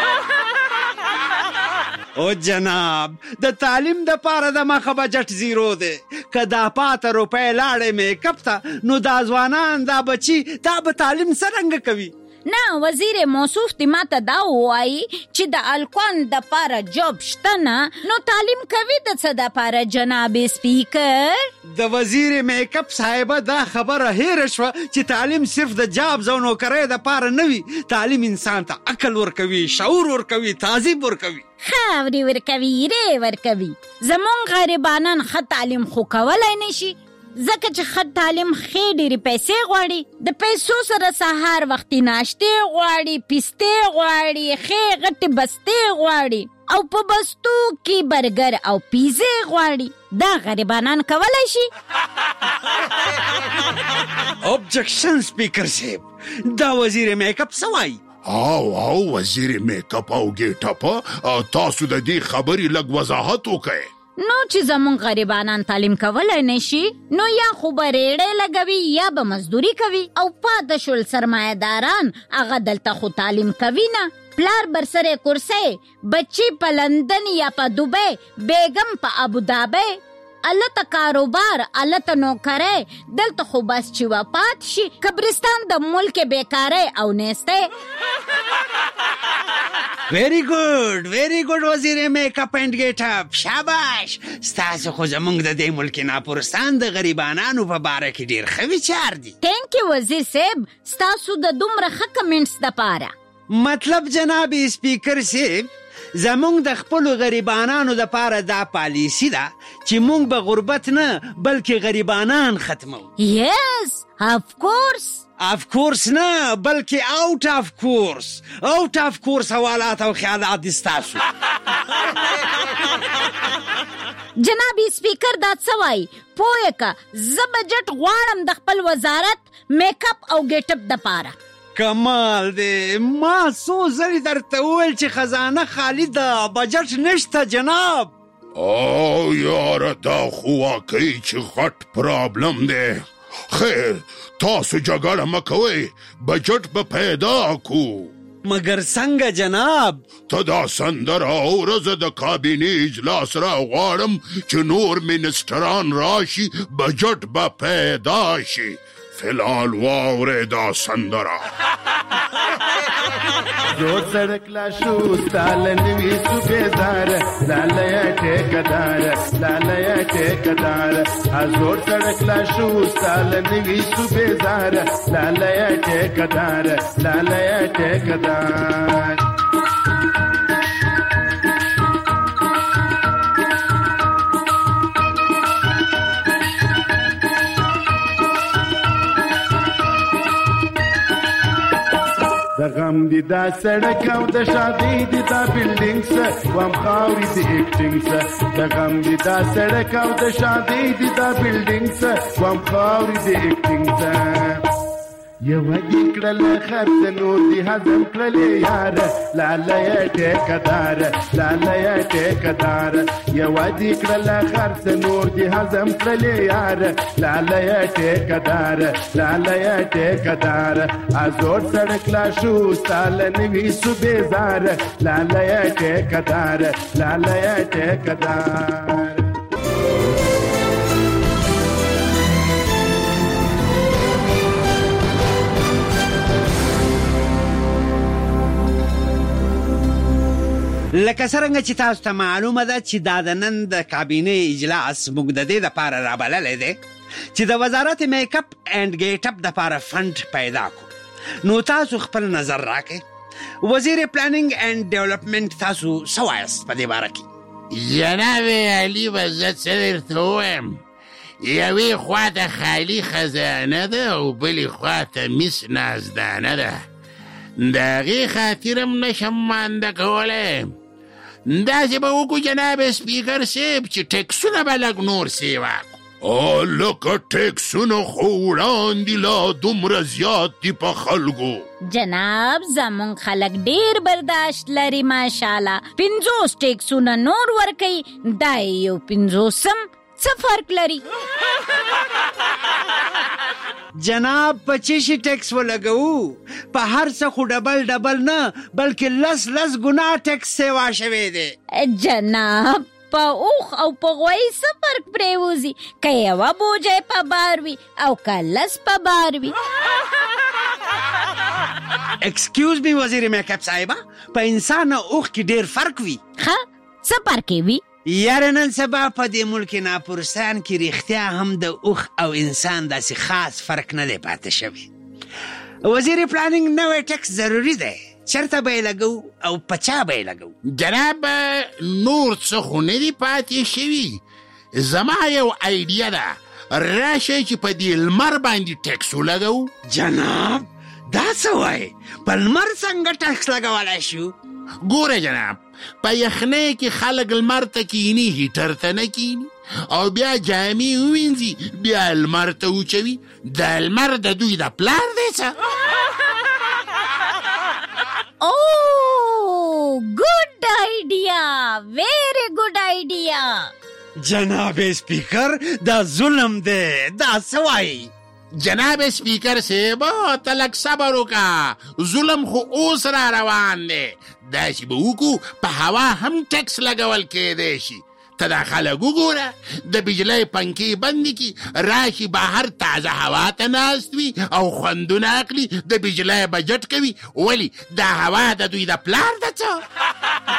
او جناب، د تعلیم د پاره د مخه بجټ زیرو دی، که دا پاته روپۍ لاړې میک اپ ته، نو دا ځوانان دا بچي دا به تعلیم څرنګه کوي؟ نه وزیر موصوف دی ماته دا وایي چې د الکوان د پاره جاب شته نه، نو تعلیم کوي د څه د پاره جناب سپیکر؟ د وزیر میک اپ صاحبه دا خبره هیره شوه چې تعلیم صرف د جابز او نوکرۍ د پاره نه وي، تعلیم انسان ته عقل ورکوي، شعور ورکوي، تهذیب ورکوي، خاورې ورکوي، ری ورکوي. زمونږ غریبانان ښه تعلیم خو کولی نه شي، ځکه چې ښه تعلیم ښې ډېرې پیسې غواړي، د پیسو سره سهار وختي ناشتې غواړي، پیستې غواړي، ښې غټې بستې غواړي او په بستو کې برګر او پیزې غواړي. دا غریبانان کولی شي؟ objection سپیکر صاحب، دا وزیر میک اپ څه وایي؟ او او وزیر میک اپ او ګیټ اپ، تاسو د دې خبرې لږ وضاحت وکړئ. نو چې زمون غریبانان تعلیم کولای نشي نو یا خو به ریړې لګوي یا به مزدوري کوي او پاته شول سرمایه‌داران هغه دلته خو تعلیم کوي نه. پلار برسره کرسي بچی په لندن یا په دوبۍ بیگم په ابوظبي الته کاروبار الته نوکرۍ دلته خو بس چې وفات شي قبرستان د ملک بیکارۍ او نیسته. ویری ګډ ویری ګډ وزیر میک اپ اینڈ گیټ اپ شاباش. ستاسو خو زمونږ د دې ملک ناپورستان د غریبانانو په باره کې ډیر ښه وچار دي. تھینک یو وزیر صاحب ستاسو د دومره ښه کمنټس دپاره. مطلب جناب سپیکر صاحب زمونږ د خپلو غریبانانو دپاره دا پالیسی ده چې مونږ به غربت نه بلکې غریبانان ختمو. یس اف کورس اف کورس نه بلکې آوټ اف کورس آوټ اف کورس حوالات او خیالات دي ستاسو. جناب سپیکر دا څه وایي پوه که زه بجټ غواړم د خپل وزارت میک اپ او ګیټ اپ دپاره. کمال دی ما څو ځلې درته وویل چې خزانه خالی ده بجټ نشته جناب. او یاره دا خو واقعي چې غټ پرابلم دی. خیر تاسو جګړه مه کوئ بجټ به پیدا کو. مګر څنګه جناب؟ ته دا سندره اورزه د کابینې اجلاس را غواړم چې نور منسټران راشي بجټ به پیدا شي. فلال واوره دا سندره زور سڑک لا شو ستالن وی صوبیدار لالیا ټیکدار لالیا ټیکدار زور سڑک لا شو ستالن وی صوبیدار لالیا ټیکدار لالیا ټیکدار. د غم دي دا سړک او د شادي دي دا بلډینګز وام خاوري دي اکټینګز. د غم دي دا سړک او د شادي دي دا بلډینګز وام خاوري دي اکټینګز. یو دې کړل خرڅ نور دي هضم کړلې یار لالیا ټیکدار لالیا ټیکدار. یو دې کړل خرڅ نور دي هضم کړلې یار لالیا ټیکدار لالیا ټیکدار. ازور سړک لا شو ستالن وی صوبیدار لالیا ټیکدار لالیا ټیکدار. لکه څرنګه چې تاسو ته معلومه ده چې دا د نن د کابینې اجلاس موږ د دې دپاره رابللی دی چې د وزارت میک اپ اینډ ګیټ اپ دپاره فنډ پیدا کړو. نو تاسو خپل نظر راکړئ. وزیر پلانینګ اینډ ډیولپمنټ تاسو څه وایاست په دې باره کې؟ جناب علي به زه څه درته ووایم یوې خوا ته خالي خزانه ده او بلې خوا ته مس نازدانه ده. د هغې خاطر هم نشم مانده کولی. داسې به وکړو جناب سپیکر صاحب چې ټیکسونه به لږ نور سیوا کړو. او لکه ټیکسونه خو وړاندې لا دومره زیات دي په خلکو. جناب زمونږ خلک ډیر برداشت لري ماشاءالله. پنځوس ټیکسونه نور ورکوي دا یو پنځوسم څه فرق لري؟ جناب په څه شي ټیکس ولګوو؟ په هر څه خو ډبل ډبل نه بلکې لس لس ګنا ټیکس سیوا شوی دی. جناب په اوخ او په غوی څه فرق پرېوځي که یوه بوجۍ په بار وي او که لس په بار وي. ایکسکیوز می وزیر میک اپ صاحبه په انسان او اوخ کې ډیر فرق وي. ښه څه فرق وي؟ یاره نن سبا په دې ملک ناپورستان کې رښتیا هم د اوخ او انسان داسې خاص فرق نه دی پاتې شوی. وزیر پلانینګ نوی ټیکس ضروري دی. چېرته به یې لګو او په چا به یې لګو؟ جناب نور څه خو نه دي پاتې شوي. زما یو ایډیا ده راشئ چې په دې لمر باندې ټیکس ولګو. جناب دا څه وایي؟ په لمر څنګه ټیکس لګولی شو؟ ګوره جناب په یخنۍ کې خلک لمر ته کیني هیټر ته نه کیني او بیا جامې ووینځي بیا لمر ته وچوي. د لمر د دوی د پلار دی څه؟ او ګډ آیډیا ویری ګډ آیډیا. جناب سپیکر دا ظلم دی دا سوای جناب سپیکر صاحب تلک صبر وکا ظلم خو اوس را روان دی داسې به وکړو په هوا هم ټیکس لګول کېدی شي ته دا خلک وګوره د بجلۍ پنکې بندې کړي راشي بهر تازه هوا ته ناست وي او خوندونه اخلي د بجلۍ بجټ کوي ولې دا هوا د دوی د پلار ده څه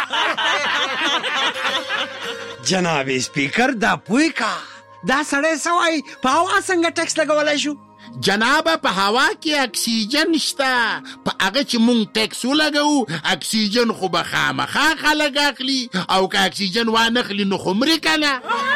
جناب سپیکر دا پوی کا دا سړی سوای په هوا څنګه ټیکس لګولی شو جنابه په هوا کې اکسیجن شته په هغه چې مونږ ټیکس ولګوو اکسیجن خو به خامخا خلک اخلي او که اکسیجن وانخلي نو خو مري کنه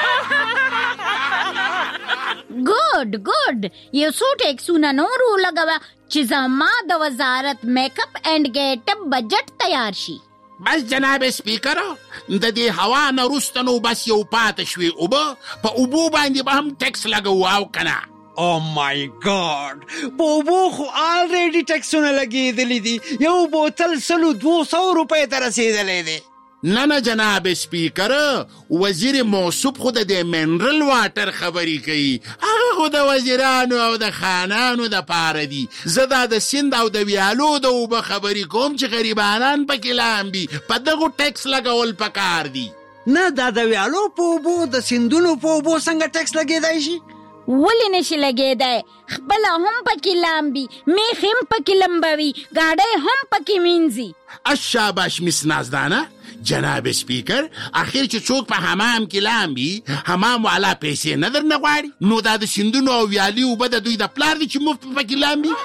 ګوډ ګوډ یو څو ټیکسونه نور ولګوه چې زما د وزارت میک اپ اینډ ګیټ اپ بجټ تیار شي بس جناب سپیکر د دې هوا نه وروسته نو بس یو پاتې شوې اوبه په اوبو باندې به هم ټیکس لګوو او کنه او مای ګاډ په اوبو خو آلریډي ټیکسونه لګېدلي دي یو بوتل سلو دوه سوه روپۍ ته رسېدلی دی نه نه جناب سپیکر وزیر موصوف خو د دې منرل واټر خبرې کوي هغه خو د وزیرانو او د خانانو د پاره دي زه دا د سیند او د ویالو د اوبه خبرې کوم چې غریبانان پکې لامبي په دغو ټیکس لګول پکار دي نه دا د ویالو په اوبو د سیندونو په اوبو څنګه ټیکس لګېدی شي ولې نشي لګېدی خپله هم پکې لامبي میخ هم پکې لمبوي ګاډۍ هم پکې مینځي شاباش مس نازدانه جناب سپیکر اخر چې څوک په حمام کې لامبي حمام والا پیسې نه درنه غواړي نو دا د سیندونو او ویالي اوبه د دوی د پلار دي چې مفت پکې لامبي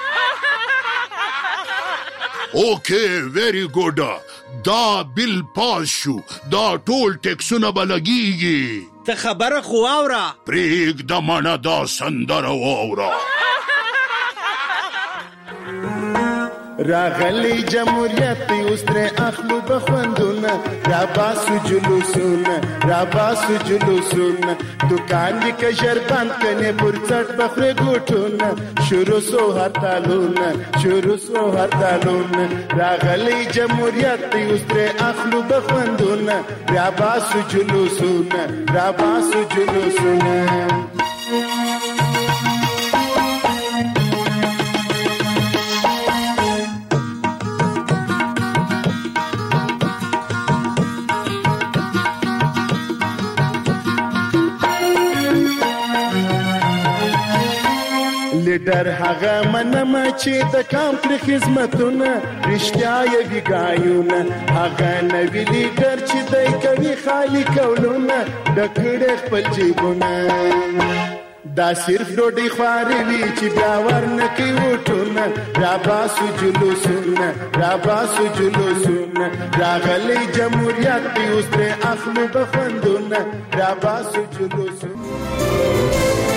اوکې ویری ګوډ دا بل پاس شو دا ټول ټیکسونه به لګیږي ته خبره خو واوره پرېږده منه دا سندره واوره راغلی جمهوریت اوس ترې اخلو بخوندونه راباسو جلوسونه راباسو جلوسونه دوکان دې که ژر بند کنې پر څټ به خورې ګوټونه شروع سو هرتالونه شروع سو هرتالونه راغلی جمهوریت اوس ترې اخلو بخوندونه راباسو جلوسونه راباسو جلوسونه لیډر هغه منمه چې د کام کړي خدمتونه رښتیا یې ویګایونه هغه نوي لیډر چې دی کوي خالي کولونه د کړي خپل جیبونه دا صرف ډوډۍ خواري وي چې بیا ورنه کوي وټونه راباسو جلوسونه راباسو جلوسونه راغلی جمهوریت دی اوس ترې اخلو بخوندونه راباسو جلوسونه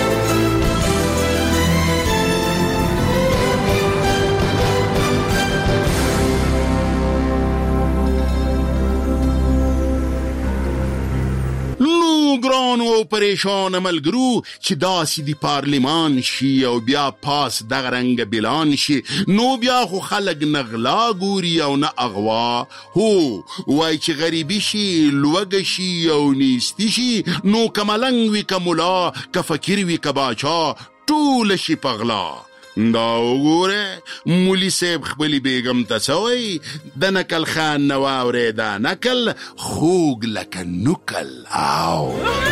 نو ګرانو او پریشان ملګرو چې داسې د پارلمان شي او بیا پاس دغه رنګه بلان شي نو بیا خو خلک نه غلا ګوري او نه اغوا هو وای چې غریبي شي لوږه شي او نیستي شي نو که ملنګ وي که ملا که فقیر وي که باچا ټوله شي په غلا دا وګوره مولي صاحب خپلې بیګم ته څه وایي د نکل خان نه واورې دا نکل خوږ لکه نکل او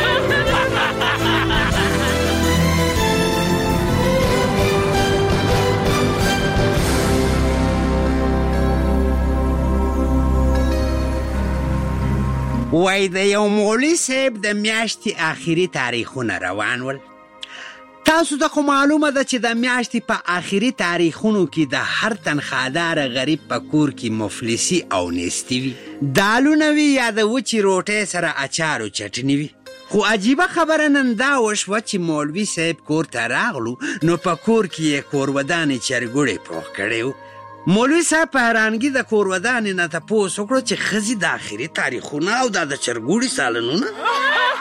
وای د یو مولي صاحب د میاشتې آخري تاریخونه روان ول تاسو ته خو معلومه ده چې د میاشتې په آخري تاریخونو کې د هر تنخوادار غریب په کور کې مفلسي او نیستي وي دالونه وي یا د وچې روټۍ سره اچار او چټني وي خو عجیبه خبره نن دا وشوه چې مولوي صاحب کور ته راغلو نو په کور کې یې کورودانې چرګوړې پوخ کړی و مولوي صاحب په حیرانګي د کورودانې نه تپوس وکړو چې ښځې د آخري تاریخونه او دا د چرګوړي سالنونه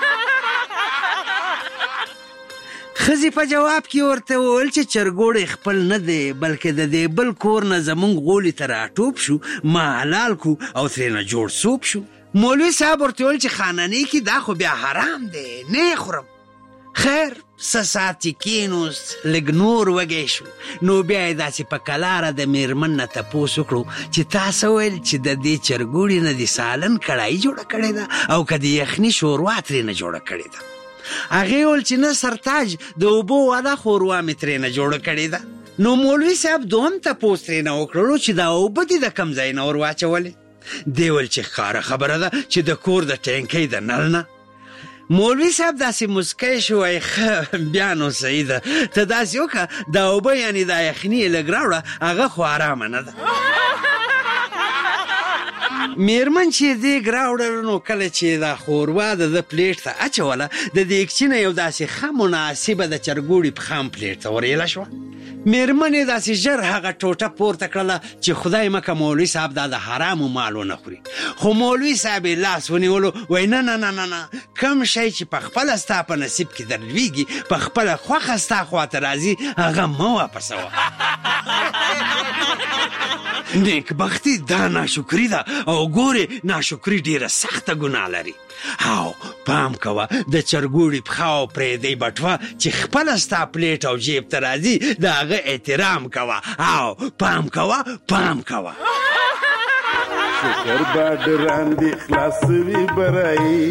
ښځې په جواب کې ورته وویل چې چرګوړی خپل نه دی بلکې د دې بل کور نه زموږ غولي ته راټوپ شو ما حلال کو او ترېنه جوړ سوپ شو مولوی صاحب ورته ویل چې خاننۍ کې دا خو بیا حرام دی نه خورم. خیر څه ساعت چې کېنوست لږ نور وږی شو نو بیا یې داسې په کلاره د میرمن نه تپوس وکړو چې تاسو ویل چې د دې چرګوړي نه د سالن کړایي جوړه کړې ده او که د یخني شوروا ترې نه جوړه کړې ده. هغې ویل چې نه سرتاج د اوبو واده ښوروا مې ترې نه جوړه کړې ده. نو مولوي صاحب دوهم تپوس ترې نه وکړلو چې دا اوبه دې د کوم ځای نه ور واچولې؟ دی ویل چې ښکاره خبره ده چې د کور د ټینکۍ د نل نه. مولوي صاحب داسې مسکی شو وایي ښه بیا نو صحیح ده ته داسې وکړه دا اوبه یعنې دا یخني یې لږ راوړه هغه خو ارامه نه ده. میرمن چې دیګ راوړل نو کله چې دا ښوروا د ده پلیټ ته اچوله د دیګچي نه یو داسې ښه مناسبه د چرګوړي پښام پلیټ ته ورېله شوه. میرمن یې داسې ژر هغه ټوټه پورته کړله چې خدای مکه مولوي صاحب دا د حرامو مالو نه خوري. خو مولوي صاحب یې لاس ونیولو وایي نه نه نه نه نه کوم شی چې په خپله ستا په نصیب کې در لویږي په خپله خوښه ستا خواته راځي هغه مه واپسوه. نیکبختي دا ناشکري ده او ګورې ناشکري ډیره سخته ګناه لري. او پام کوه د چرګوړي پښه او پرېدی بټوه چې خپله ستا پلیټ او جیب ته راځي د هغه احترام کوه او پام کوه پام کوه. شکر بادران دی خلاصوي برای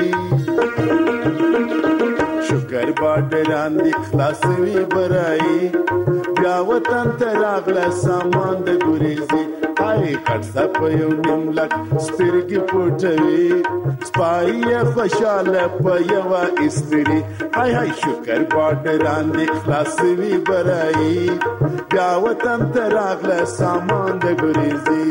شکر بادران دی خلاصوي برای بیا وطن ته راغله سامان د ګریزي آی کټ سپ یو نیم لک سترګې پټوي سپایې خوشاله په یوه استري هاي هاي شکر بادران دی خلاصوي برای بیا وطن ته راغله سامان د ګریزي.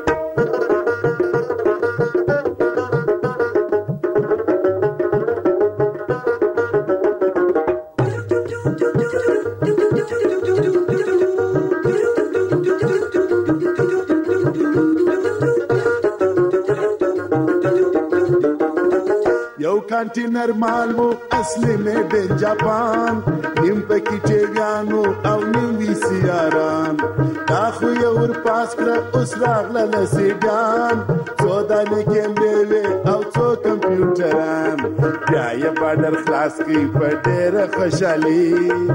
کانټینر مال وو اصلي مې د جاپان نیم پکې ټیګانو او نیم وی سیاران دا خو یو ور پاس کړ اوس راغله لسیګان څو دانې کیمرې او څو کمپیوټران بیا یې بارډر خلاص کړي په ډېره خوشحالي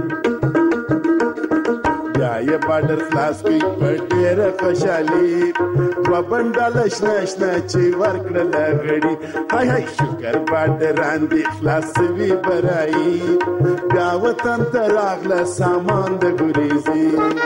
بیا یې بارډر خلاص کړي په ډېره خوشحالي دوه بنډله شنه شنه چې ورکړله غړي هاي هاي شکر بادران دی خلاصوي برایي بیا وطن ته راغله سامان د ګریزي.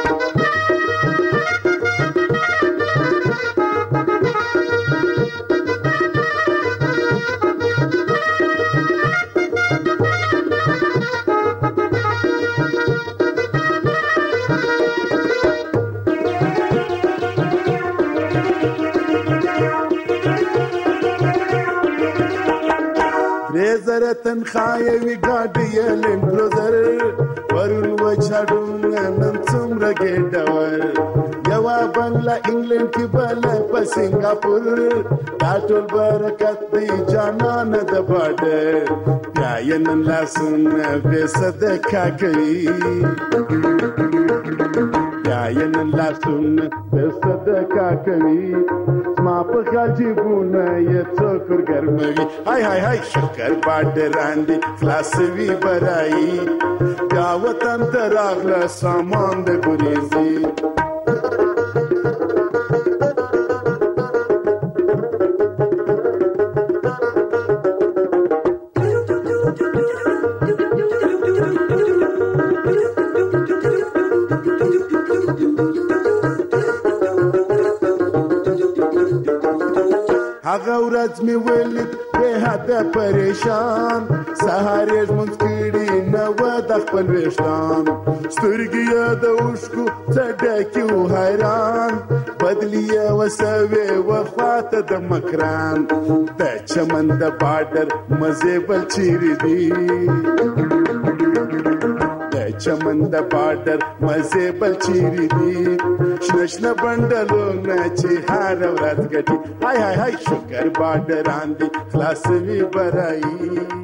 زره تنخواه وی ګاډي لین کلوزر ورن و چاډون نن څومره ګډور یوا بنگلا انګلند کې بل په سنگاپور دا ټول برکت دی جانان د باډر یا ینن لاسن به صدقه کوي یا ینن لاسن به صدقه کوي ما په خاجبونه یې څوکر ګرموي هاي هاي هاي شکر بادران دی خلاصوي برایي بیا وطن ته راغله سامان د ګریزي. هغه ورځ مې ولید به حده پریشان سهار یې زمونځ کړي نه وه د خپل ویښتان سترګې یې د اوښکو څه ډکې و حیران بدلې یې وسوې وه خواته د مکران د چمن د باډر مزې بل چیرې دي چمن د باډر مزې بل چیرې دي شنه شنه بنډلونه چې هر ورځ ګټي هاي هاي هاي شکر باډران دی خلاصوي برایي.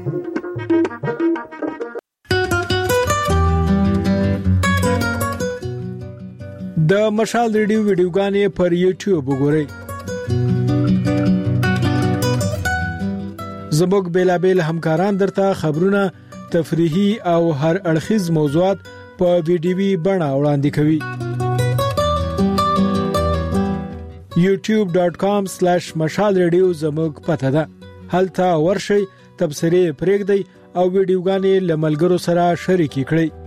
د مشال ریډیو ویډیوګانې پر یوټیوب وګورئ. زموږ بیلابل همکاران درته خبرونه، تفریحي او هر اړخیز موضوعات په ویډیوي بڼه وړاندې کوي. یوټیوب ډاٹ کام سلیش مشال ریډیو زموږ پته ده. هلته ورشئ، تبصرې پرېږدئ او ویډیوګانې له ملګرو سره شریکې کړئ.